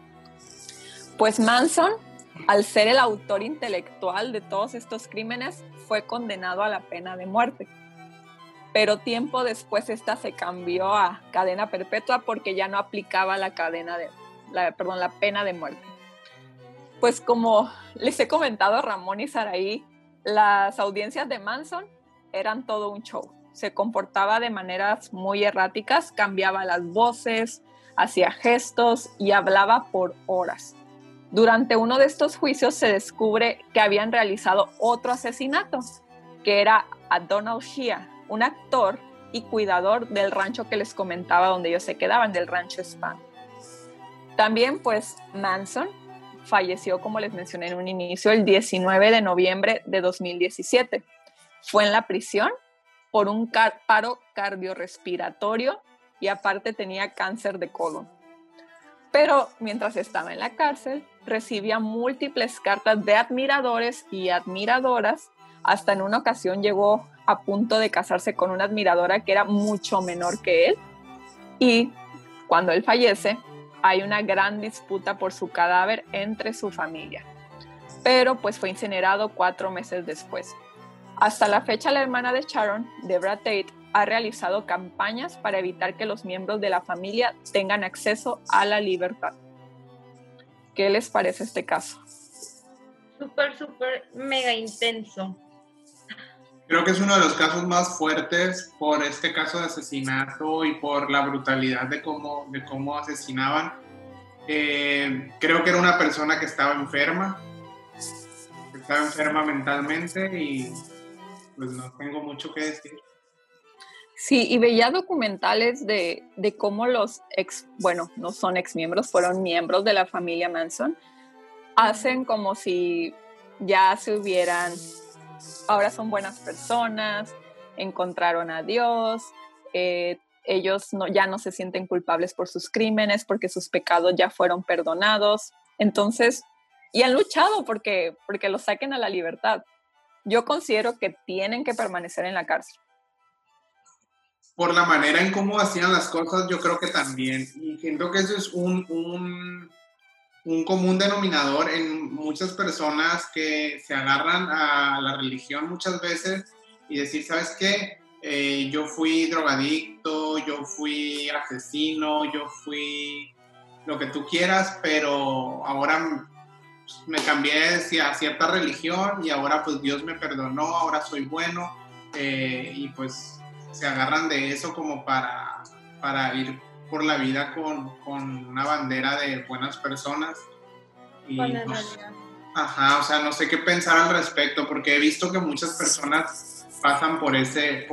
Pues Manson, al ser el autor intelectual de todos estos crímenes, fue condenado a la pena de muerte. Pero tiempo después esta se cambió a cadena perpetua porque ya no aplicaba la pena de muerte. Pues como les he comentado a Ramón y Saraí, las audiencias de Manson eran todo un show. Se comportaba de maneras muy erráticas, cambiaba las voces, hacía gestos y hablaba por horas. Durante uno de estos juicios se descubre que habían realizado otro asesinato, que era a Donald Shea, un actor y cuidador del rancho que les comentaba donde ellos se quedaban, del rancho Spahn. También pues Manson falleció, como les mencioné en un inicio, el 19 de noviembre de 2017. Fue en la prisión por un paro cardiorrespiratorio y aparte tenía cáncer de colon. Pero mientras estaba en la cárcel, recibía múltiples cartas de admiradores y admiradoras. Hasta en una ocasión llegó a punto de casarse con una admiradora que era mucho menor que él. Y cuando él fallece, hay una gran disputa por su cadáver entre su familia. Pero pues fue incinerado 4 meses después. Hasta la fecha, la hermana de Sharon, Deborah Tate, ha realizado campañas para evitar que los miembros de la familia tengan acceso a la libertad. ¿Qué les parece este caso? Súper, mega intenso. Creo que es uno de los casos más fuertes por este caso de asesinato y por la brutalidad de cómo asesinaban. Creo que era una persona que estaba enferma mentalmente y pues no tengo mucho que decir. Sí, y veía documentales de cómo los no son exmiembros, fueron miembros de la familia Manson, hacen como si ya ahora son buenas personas, encontraron a Dios, ellos ya no se sienten culpables por sus crímenes porque sus pecados ya fueron perdonados. Entonces, y han luchado porque los saquen a la libertad. Yo considero que tienen que permanecer en la cárcel. Por la manera en cómo hacían las cosas, yo creo que también. Y siento que eso es un común denominador en muchas personas que se agarran a la religión muchas veces y decir, ¿sabes qué? Yo fui drogadicto, yo fui asesino, yo fui lo que tú quieras, pero ahora me cambié a cierta religión y ahora pues Dios me perdonó, ahora soy bueno, y pues se agarran de eso como para ir por la vida con una bandera de buenas personas. Y pues, o sea, no sé qué pensar al respecto, porque he visto que muchas personas pasan por ese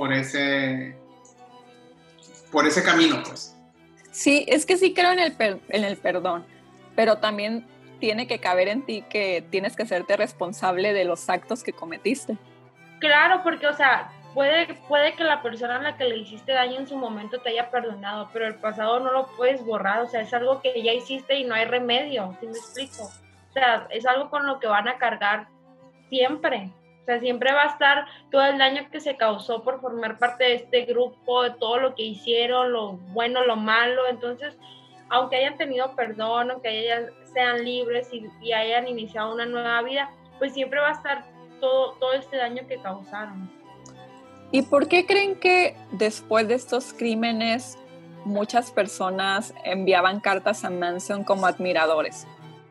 camino, pues. Sí, es que sí creo en el perdón, pero también tiene que caber en ti que tienes que hacerte responsable de los actos que cometiste. Claro, porque, o sea, puede que la persona a la que le hiciste daño en su momento te haya perdonado, pero el pasado no lo puedes borrar, o sea, es algo que ya hiciste y no hay remedio, ¿sí me explico? O sea, es algo con lo que van a cargar siempre. O sea, siempre va a estar todo el daño que se causó por formar parte de este grupo, de todo lo que hicieron, lo bueno, lo malo. Entonces, aunque hayan tenido perdón, aunque sean libres y hayan iniciado una nueva vida, pues siempre va a estar todo este daño que causaron. ¿Y por qué creen que después de estos crímenes muchas personas enviaban cartas a Manson como admiradores?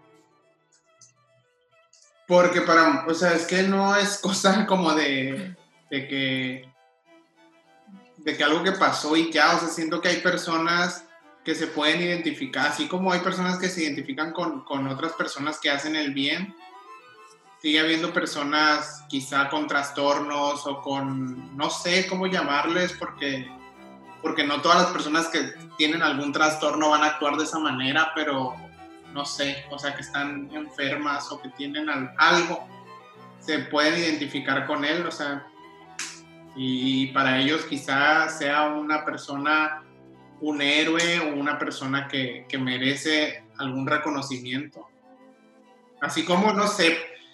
Porque es que no es cosa como de que algo que pasó y ya, o sea, siento que hay personas que se pueden identificar, así como hay personas que se identifican con otras personas que hacen el bien, sigue habiendo personas quizá con trastornos o con, no sé cómo llamarles, porque no todas las personas que tienen algún trastorno van a actuar de esa manera, pero no sé, o sea, que están enfermas o que tienen algo, se pueden identificar con él, o sea, y para ellos quizás sea una persona, un héroe o una persona que merece algún reconocimiento. Así como, no sé,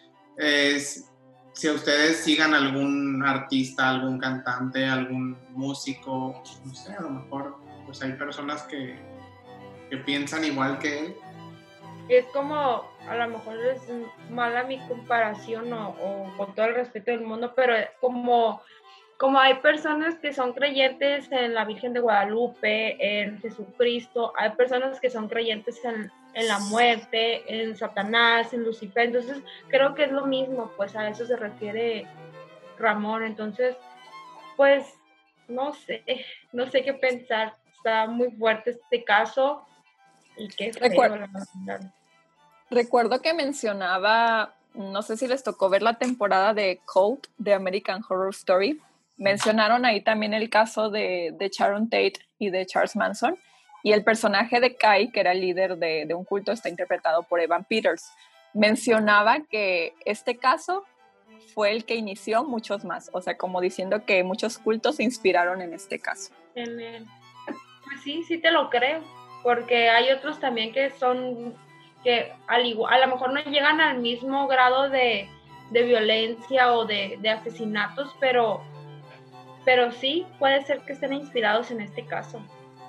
si ustedes sigan algún artista, algún cantante, algún músico, no sé, a lo mejor pues hay personas que piensan igual que él. Es como, a lo mejor es mala mi comparación o con todo el respeto del mundo, pero como hay personas que son creyentes en la Virgen de Guadalupe, en Jesucristo, hay personas que son creyentes en la muerte, en Satanás, en Lucifer, entonces creo que es lo mismo, pues a eso se refiere Ramón, entonces pues no sé qué pensar, está muy fuerte este caso y qué feo, la verdad. Recuerdo que mencionaba, no sé si les tocó ver la temporada de Cult de American Horror Story. Mencionaron ahí también el caso de Sharon Tate y de Charles Manson. Y el personaje de Kai, que era el líder de un culto, está interpretado por Evan Peters. Mencionaba que este caso fue el que inició muchos más. O sea, como diciendo que muchos cultos se inspiraron en este caso. Pues sí te lo creo. Porque hay otros también que son... que a lo mejor no llegan al mismo grado de violencia o de asesinatos, pero sí puede ser que estén inspirados en este caso.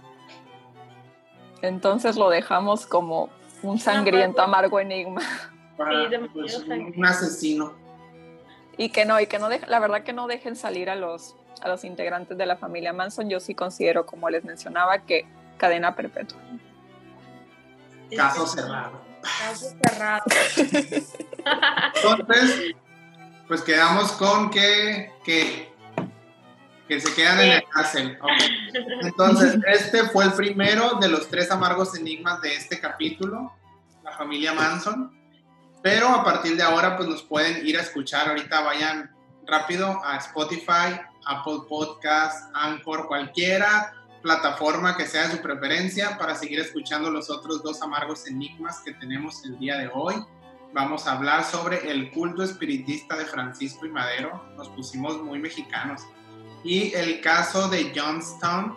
Entonces lo dejamos como un sangriento, amargo enigma. Sí, un asesino. Y que no la verdad que no dejen salir a los integrantes de la familia Manson. Yo sí considero, como les mencionaba, que cadena perpetua. Caso cerrado. Caso cerrado. Entonces, pues quedamos con que se quedan en la cárcel. Okay. Entonces, este fue el primero de los 3 amargos enigmas de este capítulo, la familia Manson. Pero a partir de ahora, pues nos pueden ir a escuchar. Ahorita vayan rápido a Spotify, Apple Podcasts, Anchor, cualquiera plataforma que sea de su preferencia para seguir escuchando los otros 2 amargos enigmas que tenemos el día de hoy. Vamos a hablar sobre el culto espiritista de Francisco y Madero. Nos pusimos muy mexicanos. Y el caso de Johnstown.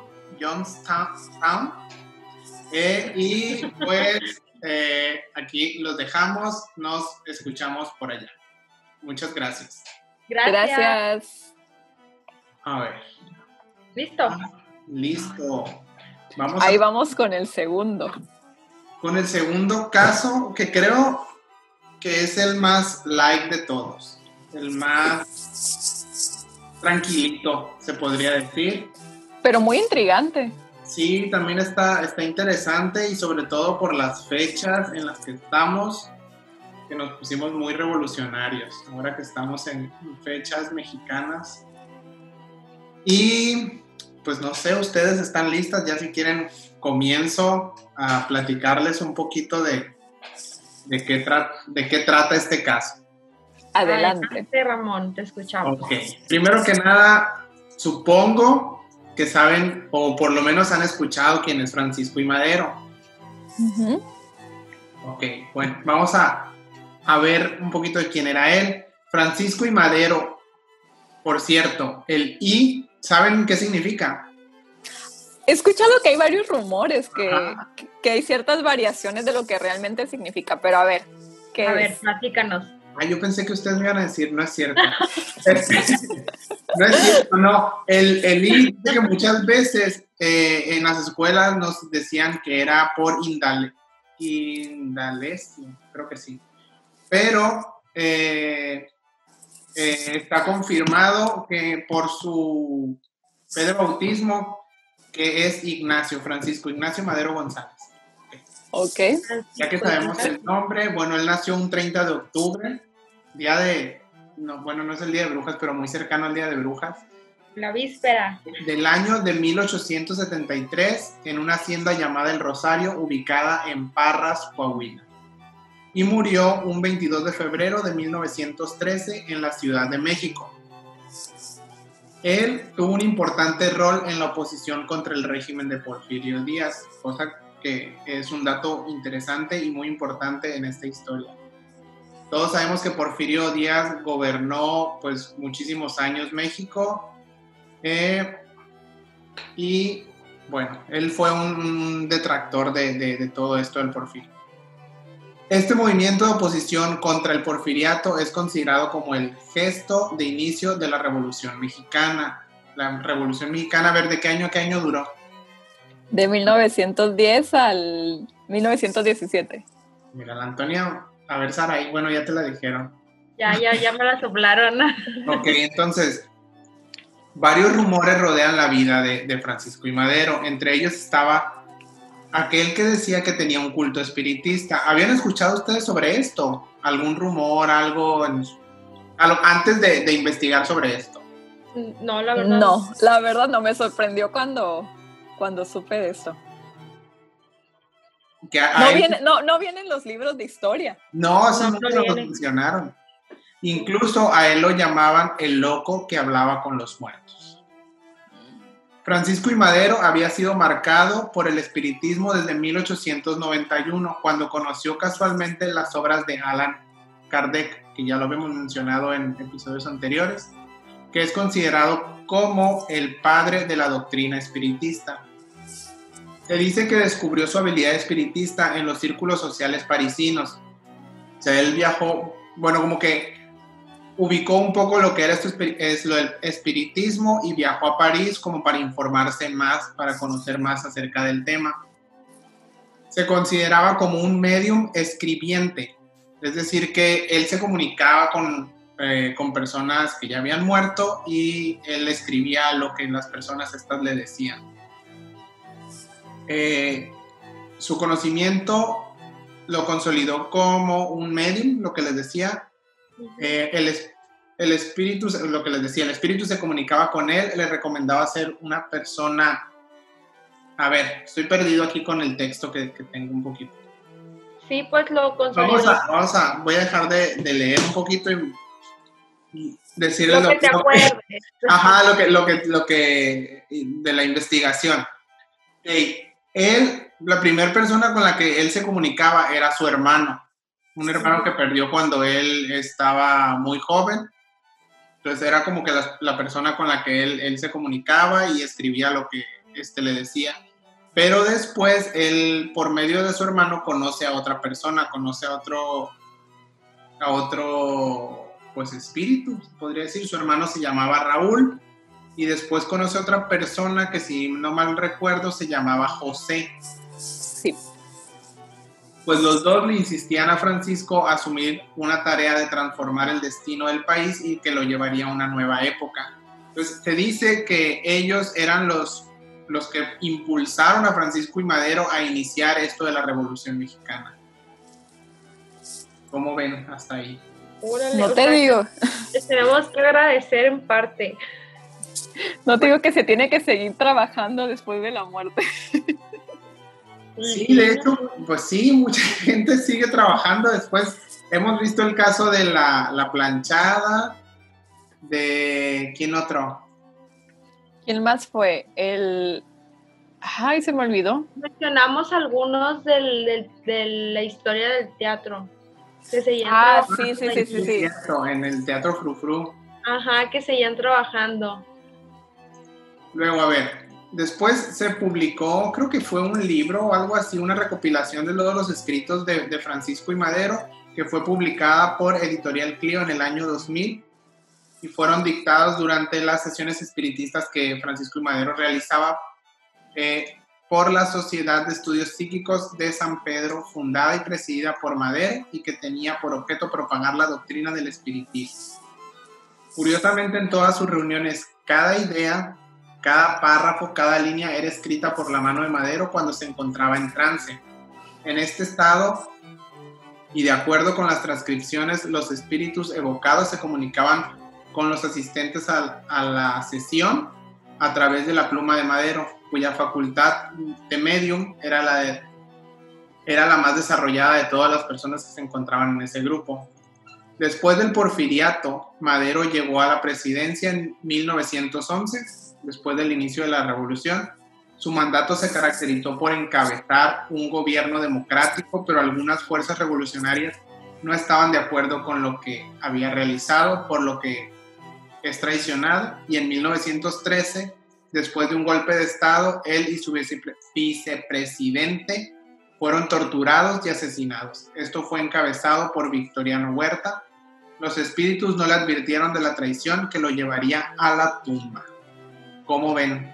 Y pues aquí los dejamos. Nos escuchamos por allá. Muchas gracias. Gracias. A ver. Listo. Vamos con el segundo. Con el segundo caso, que creo que es el más light de todos. El más tranquilito, se podría decir. Pero muy intrigante. Sí, también está interesante y sobre todo por las fechas en las que estamos, que nos pusimos muy revolucionarios. Ahora que estamos en fechas mexicanas. Y pues no sé, ustedes están listas, ya si quieren comienzo a platicarles un poquito de qué trata este caso. Adelante, Ramón, te escuchamos. Ok, primero que nada, supongo que saben, o por lo menos han escuchado quién es Francisco y Madero. Uh-huh. Ok, bueno, vamos a ver un poquito de quién era él. Francisco y Madero, por cierto, el I, ¿saben qué significa? He escuchado que hay varios rumores, que hay ciertas variaciones de lo que realmente significa, pero a ver, ¿qué es? Platícanos. Yo pensé que ustedes me iban a decir, no es cierto. No es cierto, no. El I dice que muchas veces en las escuelas nos decían que era por indalecio, creo que sí. Pero está confirmado que por su fe de bautismo, que es Francisco Ignacio Madero González. Ok. Ya que sabemos el nombre, bueno, él nació un 30 de octubre, no es el Día de Brujas, pero muy cercano al Día de Brujas. La víspera. Del año de 1873, en una hacienda llamada El Rosario, ubicada en Parras, Coahuila. Y murió un 22 de febrero de 1913 en la Ciudad de México. Él tuvo un importante rol en la oposición contra el régimen de Porfirio Díaz, cosa que es un dato interesante y muy importante en esta historia. Todos sabemos que Porfirio Díaz gobernó pues muchísimos años México y bueno, él fue un detractor de todo esto del Porfirio. Este movimiento de oposición contra el porfiriato es considerado como el gesto de inicio de la Revolución Mexicana. La Revolución Mexicana, a ver, ¿de qué año duró? De 1910 al 1917. Mira, la Antonia, a ver, Saraí, bueno, ya te la dijeron. Ya me la soplaron. Ok, entonces, varios rumores rodean la vida de Francisco I. Madero. Entre ellos estaba aquel que decía que tenía un culto espiritista. ¿Habían escuchado ustedes sobre esto? ¿Algún rumor, algo antes de investigar sobre esto? No, la verdad. No, la verdad no, me sorprendió cuando supe de esto. No vienen los libros de historia. No, eso nunca lo mencionaron. Incluso a él lo llamaban el loco que hablaba con los muertos. Francisco I. Madero había sido marcado por el espiritismo desde 1891, cuando conoció casualmente las obras de Allan Kardec, que ya lo habíamos mencionado en episodios anteriores, que es considerado como el padre de la doctrina espiritista. Se dice que descubrió su habilidad espiritista en los círculos sociales parisinos. O sea, él viajó, bueno, como que ubicó un poco lo que era lo del espiritismo y viajó a París como para informarse más, para conocer más acerca del tema. Se consideraba como un medium escribiente, es decir, que él se comunicaba con personas que ya habían muerto y él escribía lo que las personas estas le decían. Su conocimiento lo consolidó como un medium, lo que les decía. El espíritu, lo que les decía, el espíritu se comunicaba con él, le recomendaba ser una persona. A ver, estoy perdido aquí con el texto que tengo un poquito. Sí, pues lo consolidó. Voy a dejar de leer un poquito y decirles lo que te acuerdes. Ajá, lo que de la investigación. La primera persona con la que él se comunicaba era su hermano. Un hermano que perdió cuando él estaba muy joven. Entonces era como que la persona con la que él se comunicaba y escribía lo que le decía. Pero después él, por medio de su hermano, conoce a otra persona, conoce a otro pues espíritu, podría decir. Su hermano se llamaba Raúl y después conoce a otra persona que, si no mal recuerdo, se llamaba José. Sí. Pues los dos le insistían a Francisco a asumir una tarea de transformar el destino del país y que lo llevaría a una nueva época. Entonces se dice que ellos eran los que impulsaron a Francisco I. Madero a iniciar esto de la Revolución Mexicana. ¿Cómo ven hasta ahí? No te digo. Tenemos que agradecer en parte. No te digo que se tiene que seguir trabajando después de la muerte. Sí, de hecho, pues sí, mucha gente sigue trabajando. Después hemos visto el caso de la planchada, de ¿quién otro? ¿Quién más fue? Ay, se me olvidó. Mencionamos algunos de la historia del teatro. Que seguían sí. Cierto, en el Teatro Frufru. Ajá, que seguían trabajando. Luego, a ver, después se publicó, creo que fue un libro o algo así, una recopilación de todos los escritos de Francisco I. Madero, que fue publicada por Editorial Clio en el año 2000 y fueron dictados durante las sesiones espiritistas que Francisco I. Madero realizaba por la Sociedad de Estudios Psíquicos de San Pedro, fundada y presidida por Madero, y que tenía por objeto propagar la doctrina del espiritismo. Curiosamente, en todas sus reuniones, cada idea, cada párrafo, cada línea era escrita por la mano de Madero cuando se encontraba en trance. En este estado, y de acuerdo con las transcripciones, los espíritus evocados se comunicaban con los asistentes a la sesión a través de la pluma de Madero, cuya facultad de medium era la más desarrollada de todas las personas que se encontraban en ese grupo. Después del porfiriato, Madero llegó a la presidencia en 1911, después del inicio de la revolución. Su mandato se caracterizó por encabezar un gobierno democrático, pero algunas fuerzas revolucionarias no estaban de acuerdo con lo que había realizado, por lo que es traicionado, y en 1913, después de un golpe de Estado, él y su vicepresidente fueron torturados y asesinados. Esto fue encabezado por Victoriano Huerta. Los espíritus no le advirtieron de la traición que lo llevaría a la tumba. ¿Cómo ven?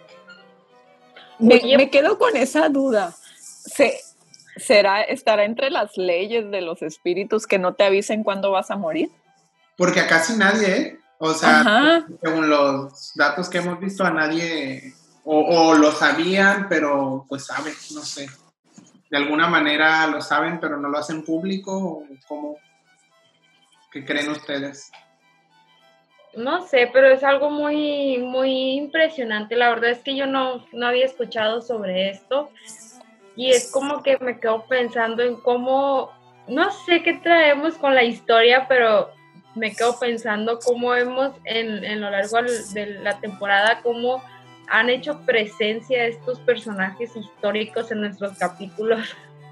Me quedo con esa duda. ¿Estará entre las leyes de los espíritus que no te avisen cuándo vas a morir? Porque a casi nadie, ¿eh? O sea, ajá, según los datos que hemos visto, a nadie, o lo sabían, pero pues saben, no sé. De alguna manera lo saben, pero no lo hacen público, ¿o cómo? ¿Qué creen ustedes? No sé, pero es algo muy, muy impresionante. La verdad es que yo no había escuchado sobre esto y es como que me quedo pensando en cómo, no sé qué traemos con la historia, pero me quedo pensando cómo hemos en lo largo de la temporada, cómo han hecho presencia estos personajes históricos en nuestros capítulos,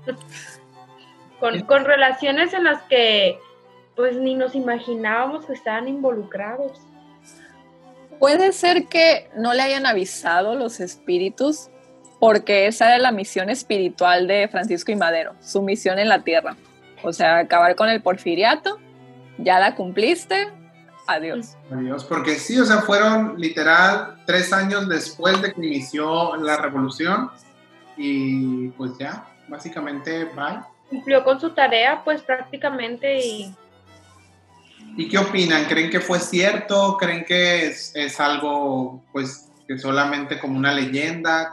con relaciones en las que pues ni nos imaginábamos que estaban involucrados. Puede ser que no le hayan avisado los espíritus porque esa era la misión espiritual de Francisco y Madero, su misión en la tierra. O sea, acabar con el porfiriato, ya la cumpliste, adiós. Adiós, porque sí, o sea, fueron literal 3 años después de que inició la revolución y pues ya, básicamente, bye. Cumplió con su tarea, pues prácticamente ¿Y qué opinan? ¿Creen que fue cierto? ¿Creen que es algo, pues, que solamente como una leyenda?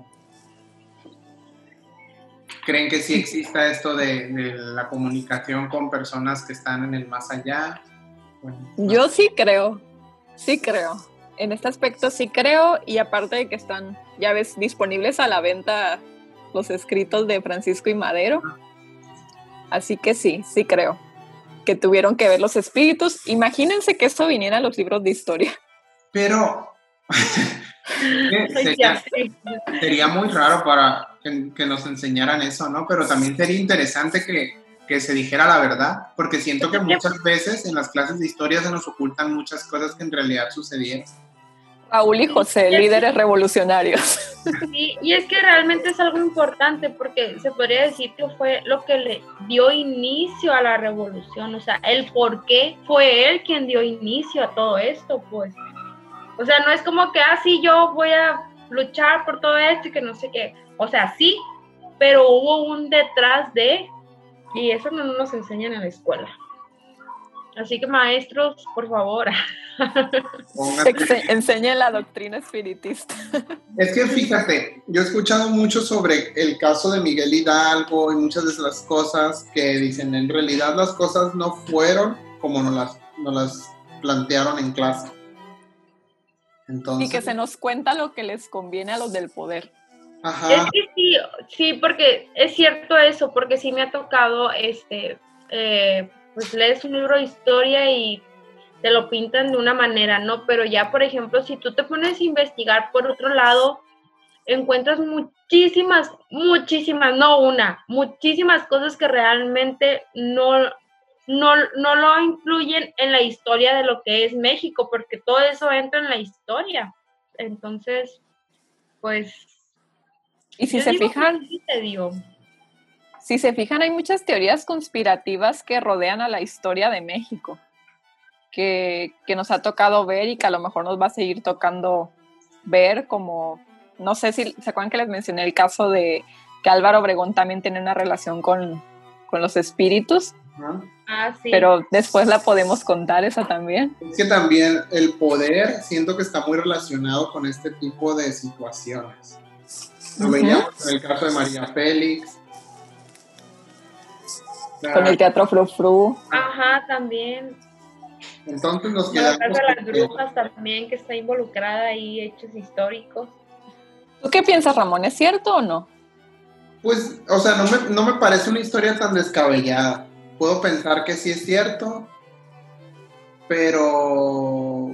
¿Creen que sí exista esto de la comunicación con personas que están en el más allá? Bueno, yo sí creo. En este aspecto sí creo, y aparte de que están, ya ves, disponibles a la venta los escritos de Francisco y Madero. Así que sí creo que tuvieron que ver los espíritus. Imagínense que esto viniera a los libros de historia. Pero sería muy raro para que nos enseñaran eso, ¿no? Pero también sería interesante que se dijera la verdad, porque siento que muchas veces en las clases de historia se nos ocultan muchas cosas que en realidad sucedieron. Raúl y José, líderes revolucionarios. Sí, y es que realmente es algo importante porque se podría decir que fue lo que le dio inicio a la revolución, o sea, el por qué fue él quien dio inicio a todo esto, pues. O sea, no es como que, sí, yo voy a luchar por todo esto y que no sé qué. O sea, sí, pero hubo un detrás de, y eso no nos enseñan en la escuela. Así que maestros, por favor. Enseñen la doctrina espiritista. Es que fíjate, yo he escuchado mucho sobre el caso de Miguel Hidalgo y muchas de las cosas que dicen, en realidad las cosas no fueron como nos las plantearon en clase. Entonces, y que se nos cuenta lo que les conviene a los del poder. Ajá. Es que sí, porque es cierto eso, porque sí me ha tocado, pues lees un libro de historia y te lo pintan de una manera, ¿no? Pero ya, por ejemplo, si tú te pones a investigar por otro lado, encuentras muchísimas cosas que realmente no lo incluyen en la historia de lo que es México, porque todo eso entra en la historia. Entonces, pues... Y si se fijan... Si se fijan, hay muchas teorías conspirativas que rodean a la historia de México, que nos ha tocado ver y que a lo mejor nos va a seguir tocando ver, como no sé si se acuerdan que les mencioné el caso de que Álvaro Obregón también tiene una relación con los espíritus. Sí. Pero después la podemos contar esa también. Es que también el poder siento que está muy relacionado con este tipo de situaciones. Lo veíamos en el caso de María Félix. Con el teatro Fru Fru. Ajá, también. Entonces nos quedamos... La casa de las brujas también, que está involucrada ahí, hechos históricos. ¿Tú qué piensas, Ramón? ¿Es cierto o no? Pues, o sea, no me parece una historia tan descabellada. Puedo pensar que sí es cierto, pero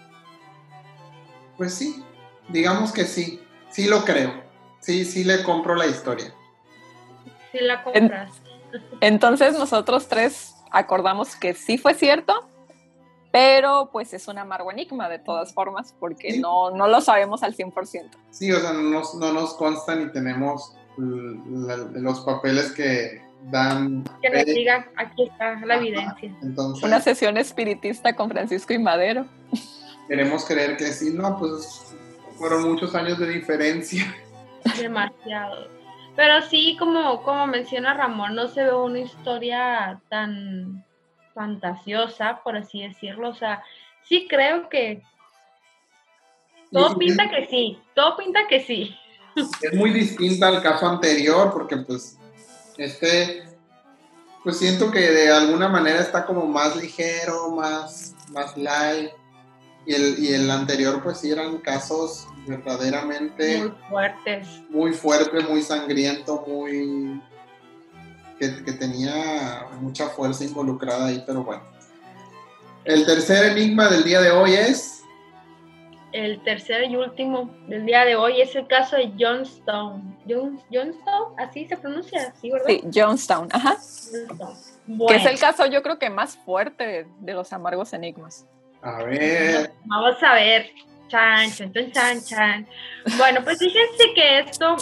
pues sí, digamos que sí lo creo, sí le compro la historia. Sí la compras. Entonces nosotros tres acordamos que sí fue cierto, pero pues es un amargo enigma de todas formas, porque sí. no lo sabemos al 100%. Sí, o sea, no nos consta ni tenemos los papeles que dan... Que les diga, aquí está la evidencia. Entonces, una sesión espiritista con Francisco y Madero. Queremos creer que sí, no, pues fueron muchos años de diferencia. Demasiado. Pero sí, como menciona Ramón, no se ve una historia tan fantasiosa, por así decirlo. O sea, sí creo que todo pinta que sí. Es muy distinta al caso anterior, porque pues pues siento que de alguna manera está como más ligero, más light, y el anterior pues sí eran casos verdaderamente muy fuertes, muy sangriento, muy que tenía mucha fuerza involucrada ahí, pero bueno. El tercer enigma del día de hoy es... El tercer y último del día de hoy es el caso de Johnstown. ¿Johnstown? ¿Así se pronuncia? ¿Sí, verdad? Sí, Johnstown, ajá. Bueno. Que es el caso, yo creo que más fuerte de los amargos enigmas. A ver. Vamos a ver. Chan. Bueno, pues fíjense que esto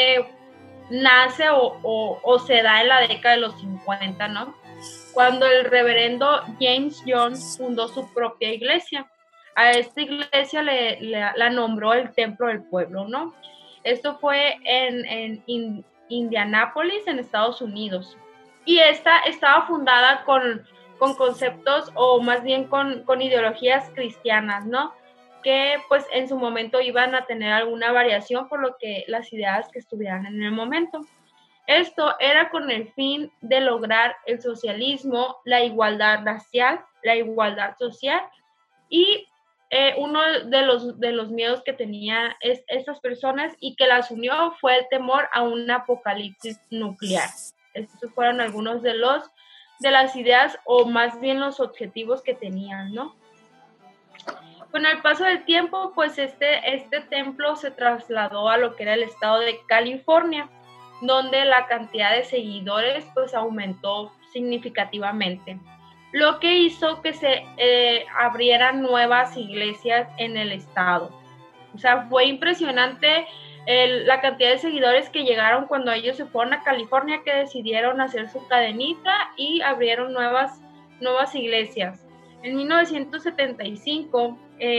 nace o se da en la década de los 50, ¿no? Cuando el reverendo James Jones fundó su propia iglesia. A esta iglesia la nombró el Templo del Pueblo, ¿no? Esto fue en Indianápolis, en Estados Unidos. Y esta estaba fundada con conceptos, o más bien con ideologías cristianas, ¿no? Que pues en su momento iban a tener alguna variación por lo que las ideas que estuvieran en el momento. Esto era con el fin de lograr el socialismo, la igualdad racial, la igualdad social, y uno de los miedos que tenían estas personas y que las unió fue el temor a un apocalipsis nuclear. Estos fueron algunos de las ideas, o más bien los objetivos que tenían, ¿no? Con el paso del tiempo, pues este templo se trasladó a lo que era el estado de California, donde la cantidad de seguidores pues aumentó significativamente, lo que hizo que se abrieran nuevas iglesias en el estado. O sea, fue impresionante la cantidad de seguidores que llegaron cuando ellos se fueron a California, que decidieron hacer su cadenita y abrieron nuevas iglesias. En 1975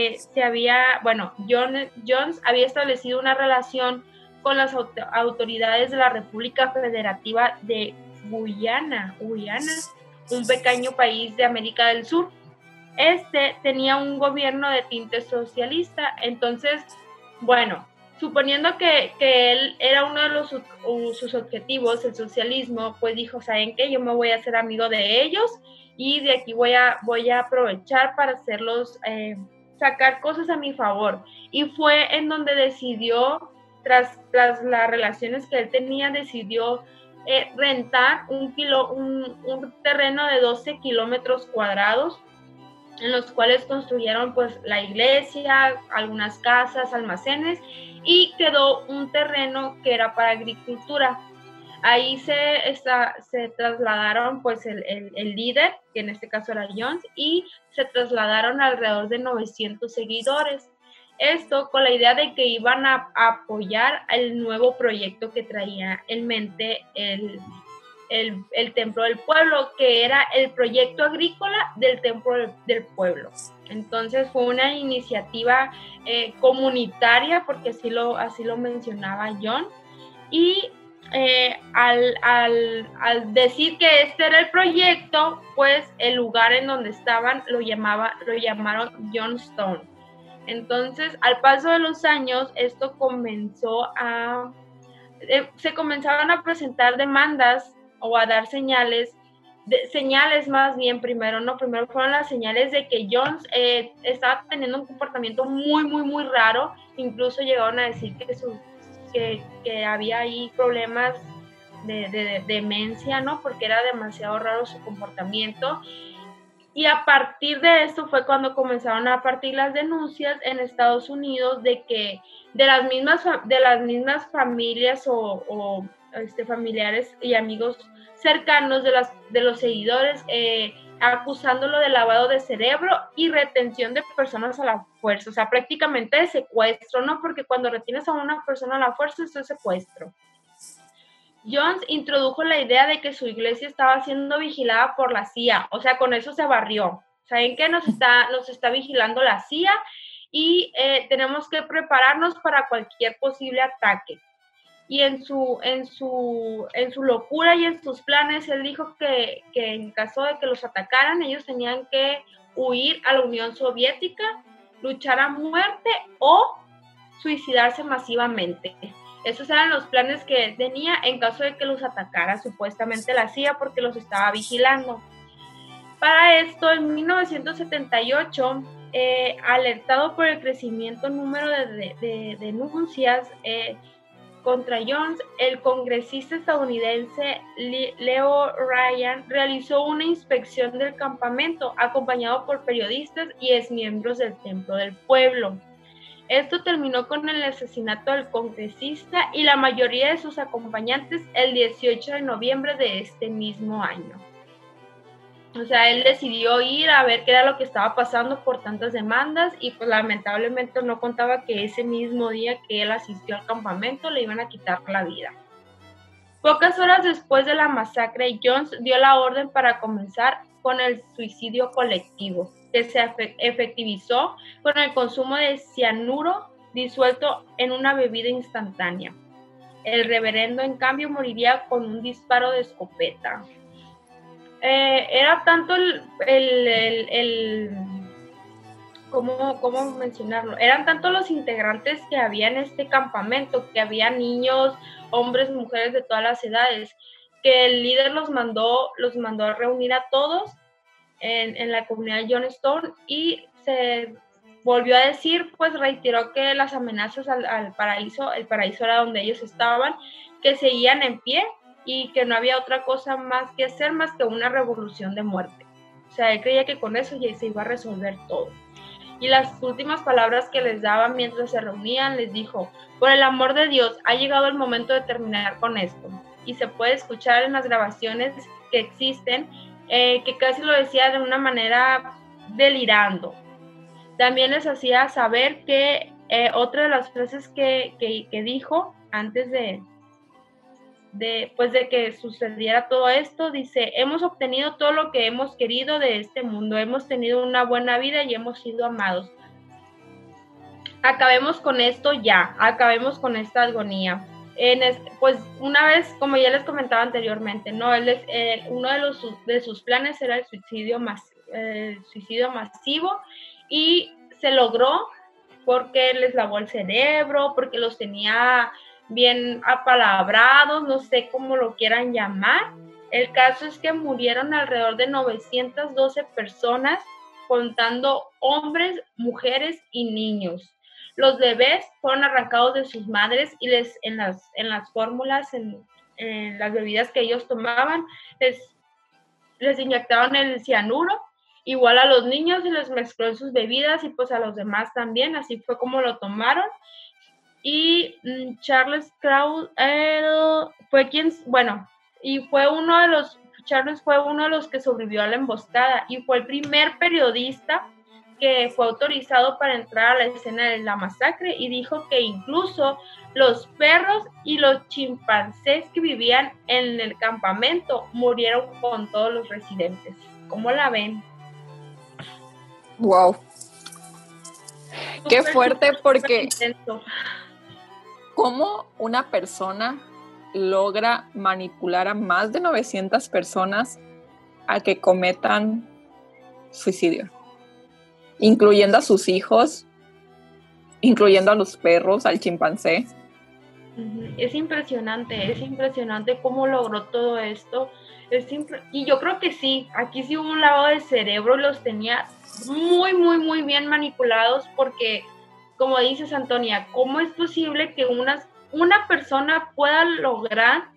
Jones había establecido una relación con las autoridades de la República Federativa de Guyana, un pequeño país de América del Sur. Este tenía un gobierno de tinte socialista. Entonces, bueno, suponiendo que él era uno de sus objetivos, el socialismo, pues dijo, ¿saben qué? Yo me voy a hacer amigo de ellos y de aquí voy a aprovechar para hacerlos, sacar cosas a mi favor. Y fue en donde decidió, tras las relaciones que él tenía, decidió rentar un terreno de 12 kilómetros cuadrados, en los cuales construyeron pues la iglesia, algunas casas, almacenes, y quedó un terreno que era para agricultura. Ahí se trasladaron pues el líder, que en este caso era Jones, y se trasladaron alrededor de 900 seguidores. Esto con la idea de que iban a apoyar el nuevo proyecto que traía en mente el el templo del pueblo, que era el proyecto agrícola del templo del pueblo. Entonces fue una iniciativa comunitaria, porque así lo mencionaba John, y al decir que este era el proyecto, pues el lugar en donde estaban lo llamaron Johnstown. Entonces, al paso de los años, esto se comenzaron a presentar demandas o a dar señales más bien primero fueron las señales de que Jones estaba teniendo un comportamiento muy, muy, muy raro. Incluso llegaron a decir que había ahí problemas de demencia, ¿no? Porque era demasiado raro su comportamiento. Y a partir de esto fue cuando comenzaron a partir las denuncias en Estados Unidos de que de las mismas familias o familiares y amigos cercanos de los seguidores, acusándolo de lavado de cerebro y retención de personas a la fuerza, o sea, prácticamente de secuestro, ¿no? Porque cuando retienes a una persona a la fuerza, eso es secuestro. Jones introdujo la idea de que su iglesia estaba siendo vigilada por la CIA, o sea, con eso se barrió. ¿Saben qué? Nos está vigilando la CIA y tenemos que prepararnos para cualquier posible ataque. Y en su locura y en sus planes, él dijo que en caso de que los atacaran, ellos tenían que huir a la Unión Soviética, luchar a muerte o suicidarse masivamente. Esos eran los planes que él tenía en caso de que los atacara supuestamente la CIA, porque los estaba vigilando. Para esto, en 1978, alertado por el creciente número de denuncias contra Jones, el congresista estadounidense Leo Ryan realizó una inspección del campamento, acompañado por periodistas y exmiembros del Templo del Pueblo. Esto terminó con el asesinato del congresista y la mayoría de sus acompañantes el 18 de noviembre de este mismo año. O sea, él decidió ir a ver qué era lo que estaba pasando por tantas demandas y pues lamentablemente no contaba que ese mismo día que él asistió al campamento le iban a quitar la vida. Pocas horas después de la masacre, Jones dio la orden para comenzar con el suicidio colectivo, que se efectivizó con el consumo de cianuro disuelto en una bebida instantánea. El reverendo, en cambio, moriría con un disparo de escopeta. Era tanto ¿cómo mencionarlo? Eran tanto los integrantes que había en este campamento, que había niños, hombres, mujeres de todas las edades, que el líder los mandó a reunir a todos en la comunidad de Johnstown y se volvió a decir, pues reiteró que las amenazas al paraíso, el paraíso era donde ellos estaban, que seguían en pie y que no había otra cosa más que hacer más que una revolución de muerte. O sea, él creía que con eso ya se iba a resolver todo. Y las últimas palabras que les daba mientras se reunían, les dijo: por el amor de Dios, ha llegado el momento de terminar con esto. Y se puede escuchar en las grabaciones que existen, que casi lo decía de una manera delirando. También les hacía saber que otra de las frases que dijo antes de que sucediera todo esto, dice: hemos obtenido todo lo que hemos querido de este mundo, hemos tenido una buena vida y hemos sido amados. Acabemos con esto ya, acabemos con esta agonía. Pues una vez, como ya les comentaba anteriormente, ¿no? Uno de sus planes era el suicidio masivo, y se logró porque les lavó el cerebro, porque los tenía bien apalabrados, no sé cómo lo quieran llamar. El caso es que murieron alrededor de 912 personas, contando hombres, mujeres y niños. Los bebés fueron arrancados de sus madres y en las fórmulas, en las bebidas que ellos tomaban, les inyectaban el cianuro. Igual a los niños se les mezcló en sus bebidas y pues a los demás también, así fue como lo tomaron. Y Charles Kraus Charles fue uno de los que sobrevivió a la emboscada y fue el primer periodista que fue autorizado para entrar a la escena de la masacre y dijo que incluso los perros y los chimpancés que vivían en el campamento murieron con todos los residentes. ¿Cómo la ven? Wow. Qué fuerte, porque Intenso. ¿cómo una persona logra manipular a más de 900 personas a que cometan suicidio? Incluyendo a sus hijos, incluyendo a los perros, al chimpancé. Es impresionante cómo logró todo esto. Y yo creo que sí, aquí sí hubo un lavado de cerebro, los tenía muy, muy, muy bien manipulados, porque, como dices, Antonia, ¿cómo es posible que una persona pueda lograr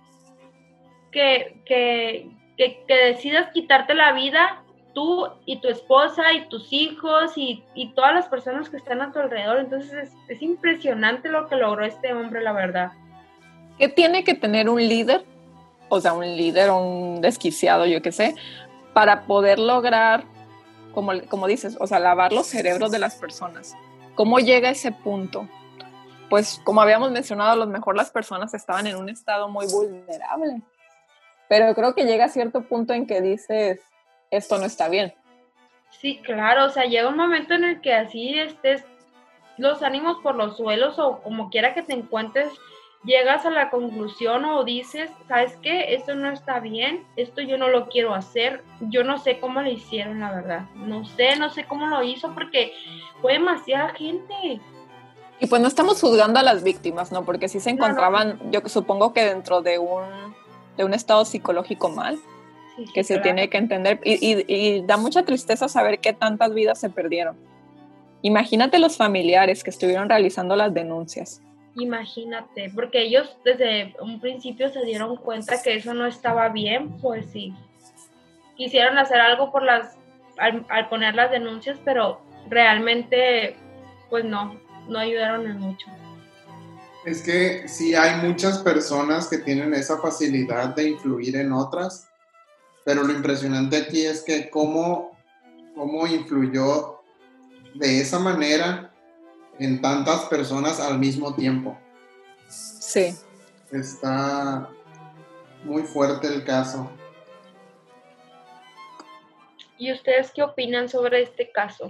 que decidas quitarte la vida, tú y tu esposa y tus hijos y todas las personas que están a tu alrededor? Entonces es impresionante lo que logró este hombre, la verdad. ¿Qué tiene que tener un líder? O sea, un líder, un desquiciado, yo qué sé, para poder lograr, como dices, o sea, lavar los cerebros de las personas. ¿Cómo llega a ese punto? Pues, como habíamos mencionado, a lo mejor las personas estaban en un estado muy vulnerable. Pero creo que llega a cierto punto en que dices, esto no está bien. Sí, claro, o sea, llega un momento en el que así estés los ánimos por los suelos o como quiera que te encuentres, llegas a la conclusión o dices, ¿sabes qué? Esto no está bien, esto yo no lo quiero hacer. Yo no sé cómo lo hicieron, la verdad. No sé cómo lo hizo, porque fue demasiada gente. Y pues no estamos juzgando a las víctimas, ¿no? Porque sí se encontraban, yo supongo que dentro de un estado psicológico mal, sí, que se tiene que entender. Y da mucha tristeza saber que tantas vidas se perdieron. Imagínate los familiares que estuvieron realizando las denuncias. Imagínate, porque ellos desde un principio se dieron cuenta que eso no estaba bien, pues sí. Quisieron hacer algo al poner las denuncias, pero realmente, pues no ayudaron en mucho. Es que sí hay muchas personas que tienen esa facilidad de influir en otras, pero lo impresionante aquí es que cómo influyó de esa manera en tantas personas al mismo tiempo. Sí. Está muy fuerte el caso. ¿Y ustedes qué opinan sobre este caso?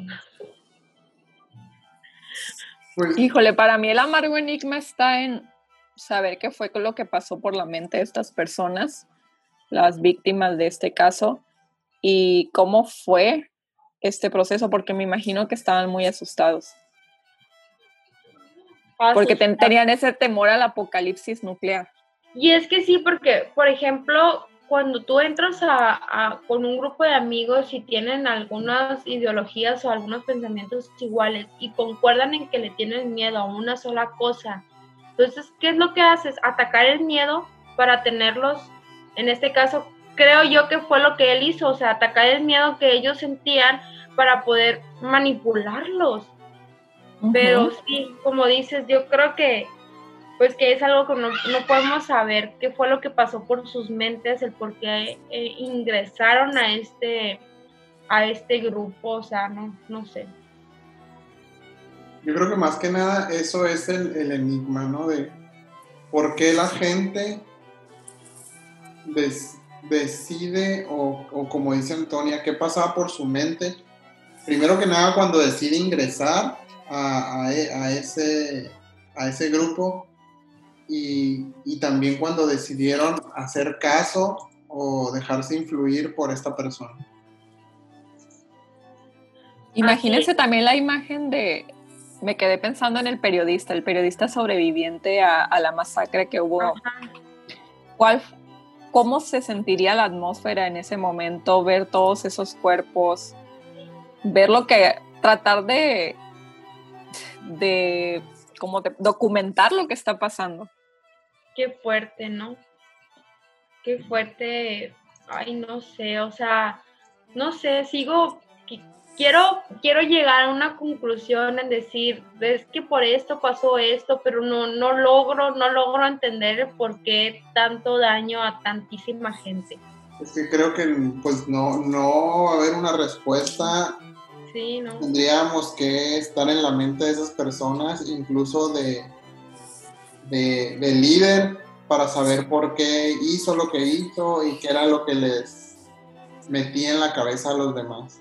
Pues, híjole, para mí el amargo enigma está en saber qué fue lo que pasó por la mente de estas personas, las víctimas de este caso, y cómo fue este proceso, porque me imagino que estaban muy asustados. Porque tenían ese temor al apocalipsis nuclear. Y es que sí, porque, por ejemplo, cuando tú entras con un grupo de amigos y tienen algunas ideologías o algunos pensamientos iguales y concuerdan en que le tienen miedo a una sola cosa, entonces, ¿qué es lo que haces? Atacar el miedo para tenerlos, en este caso, creo yo que fue lo que él hizo, o sea, atacar el miedo que ellos sentían para poder manipularlos. Pero sí, como dices, yo creo que pues que es algo que no podemos saber qué fue lo que pasó por sus mentes, el por qué ingresaron a este grupo, o sea, no sé. Yo creo que más que nada eso es el enigma, ¿no? De por qué la gente decide, o como dice Antonia, qué pasaba por su mente. Primero que nada, cuando decide ingresar a ese grupo, y también cuando decidieron hacer caso o dejarse influir por esta persona. Imagínense también la imagen me quedé pensando en el periodista sobreviviente a la masacre que hubo. ¿Cómo se sentiría la atmósfera en ese momento? Ver todos esos cuerpos, ver tratar de documentar lo que está pasando. Qué fuerte, ¿no? Qué fuerte. Ay, no sé, o sea, no sé, quiero llegar a una conclusión en decir, es que por esto pasó esto, pero no logro entender el por qué tanto daño a tantísima gente. Es que creo que pues no va a haber una respuesta Sí, ¿no? Tendríamos que estar en la mente de esas personas, incluso de líder, para saber por qué hizo lo que hizo y qué era lo que les metía en la cabeza a los demás.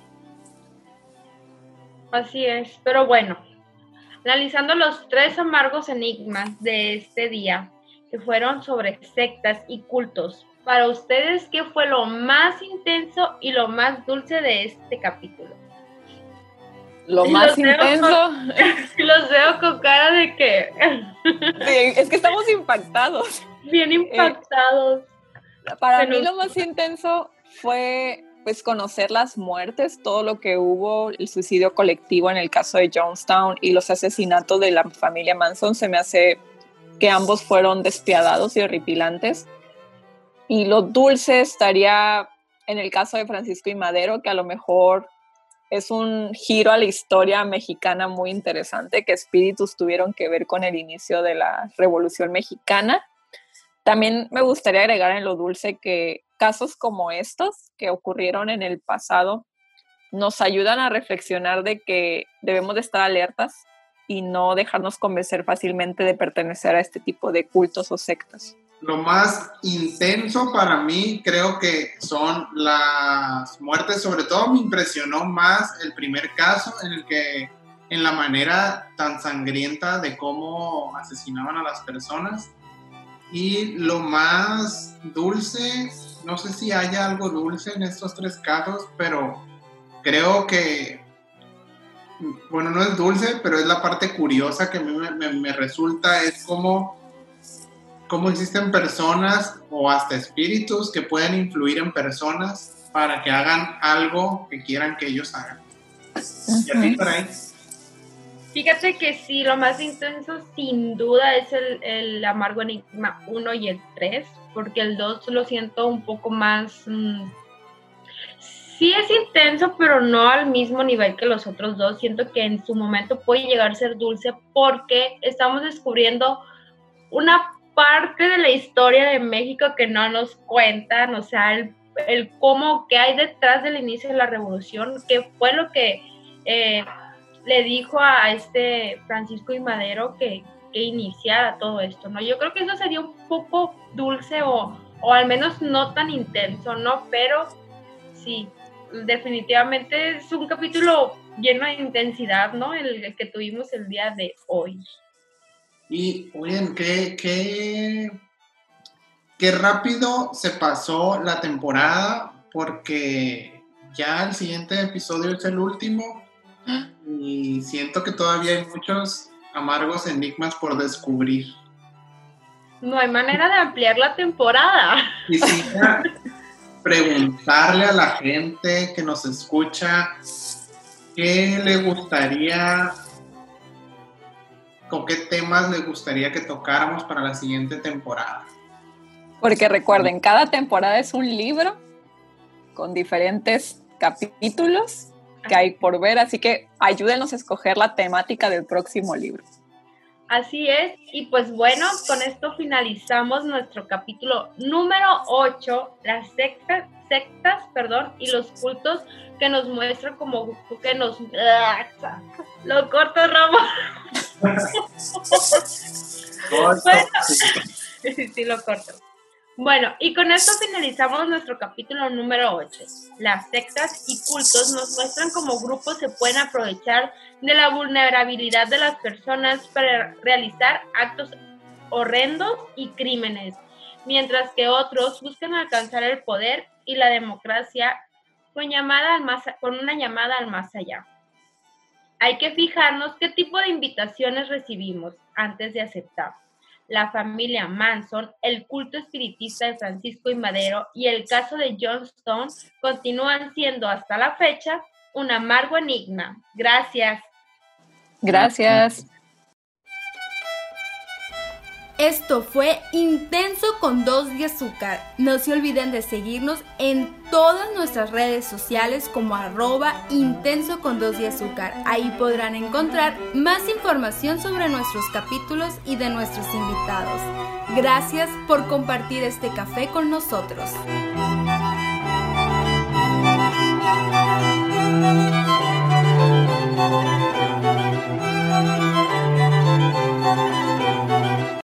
Así es, pero bueno, analizando los 3 amargos enigmas de este día, que fueron sobre sectas y cultos, para ustedes, ¿qué fue lo más intenso y lo más dulce de este capítulo? Lo más intenso. Los veo con cara de que... Sí, es que estamos impactados. Bien impactados. Para mí lo más intenso fue pues conocer las muertes, todo lo que hubo, el suicidio colectivo en el caso de Jonestown y los asesinatos de la familia Manson. Se me hace que ambos fueron despiadados y horripilantes. Y lo dulce estaría en el caso de Francisco y Madero, que a lo mejor es un giro a la historia mexicana muy interesante, que espíritus tuvieron que ver con el inicio de la Revolución Mexicana. También me gustaría agregar en lo dulce que casos como estos que ocurrieron en el pasado nos ayudan a reflexionar de que debemos de estar alertas y no dejarnos convencer fácilmente de pertenecer a este tipo de cultos o sectas. Lo más intenso para mí creo que son las muertes. Sobre todo me impresionó más el primer caso en el que, en la manera tan sangrienta de cómo asesinaban a las personas. Y lo más dulce, no sé si haya algo dulce en estos 3 casos, pero creo que, bueno, no es dulce, pero es la parte curiosa que me resulta, es cómo existen personas o hasta espíritus que pueden influir en personas para que hagan algo que quieran que ellos hagan. ¿Y a ti, por ahí? Fíjate que sí, lo más intenso sin duda es el amargo enigma 1 y el 3, porque el 2 lo siento un poco más... sí es intenso, pero no al mismo nivel que los otros 2. Siento que en su momento puede llegar a ser dulce porque estamos descubriendo una parte de la historia de México que no nos cuentan, o sea, el cómo, qué hay detrás del inicio de la revolución, qué fue lo que le dijo a este Francisco y Madero que iniciara todo esto, ¿no? Yo creo que eso sería un poco dulce o al menos no tan intenso, ¿no? Pero sí, definitivamente es un capítulo lleno de intensidad, ¿no? El que tuvimos el día de hoy. Y, oigan, qué rápido se pasó la temporada, porque ya el siguiente episodio es el último y siento que todavía hay muchos amargos enigmas por descubrir. No hay manera de ampliar la temporada. Quisiera preguntarle a la gente que nos escucha qué le gustaría, con qué temas le gustaría que tocáramos para la siguiente temporada. Porque recuerden, cada temporada es un libro con diferentes capítulos que hay por ver, así que ayúdenos a escoger la temática del próximo libro. Así es, y pues bueno, con esto finalizamos nuestro capítulo número 8, las sectas, y los cultos que nos muestran como que nos... Lo corto, Ramón. Bueno, sí, lo corto. Bueno, y con esto finalizamos nuestro capítulo número 8. Las sectas y cultos nos muestran cómo grupos se pueden aprovechar de la vulnerabilidad de las personas para realizar actos horrendos y crímenes, mientras que otros buscan alcanzar el poder y la democracia con una llamada al más allá. Hay que fijarnos qué tipo de invitaciones recibimos antes de aceptar. La familia Manson, el culto espiritista de Francisco y Madero y el caso de Jonestown continúan siendo hasta la fecha un amargo enigma. Gracias. Gracias. Esto fue Intenso con 2 de azúcar. No se olviden de seguirnos en todas nuestras redes sociales como @intenso con 2 de azúcar. Ahí podrán encontrar más información sobre nuestros capítulos y de nuestros invitados. Gracias por compartir este café con nosotros.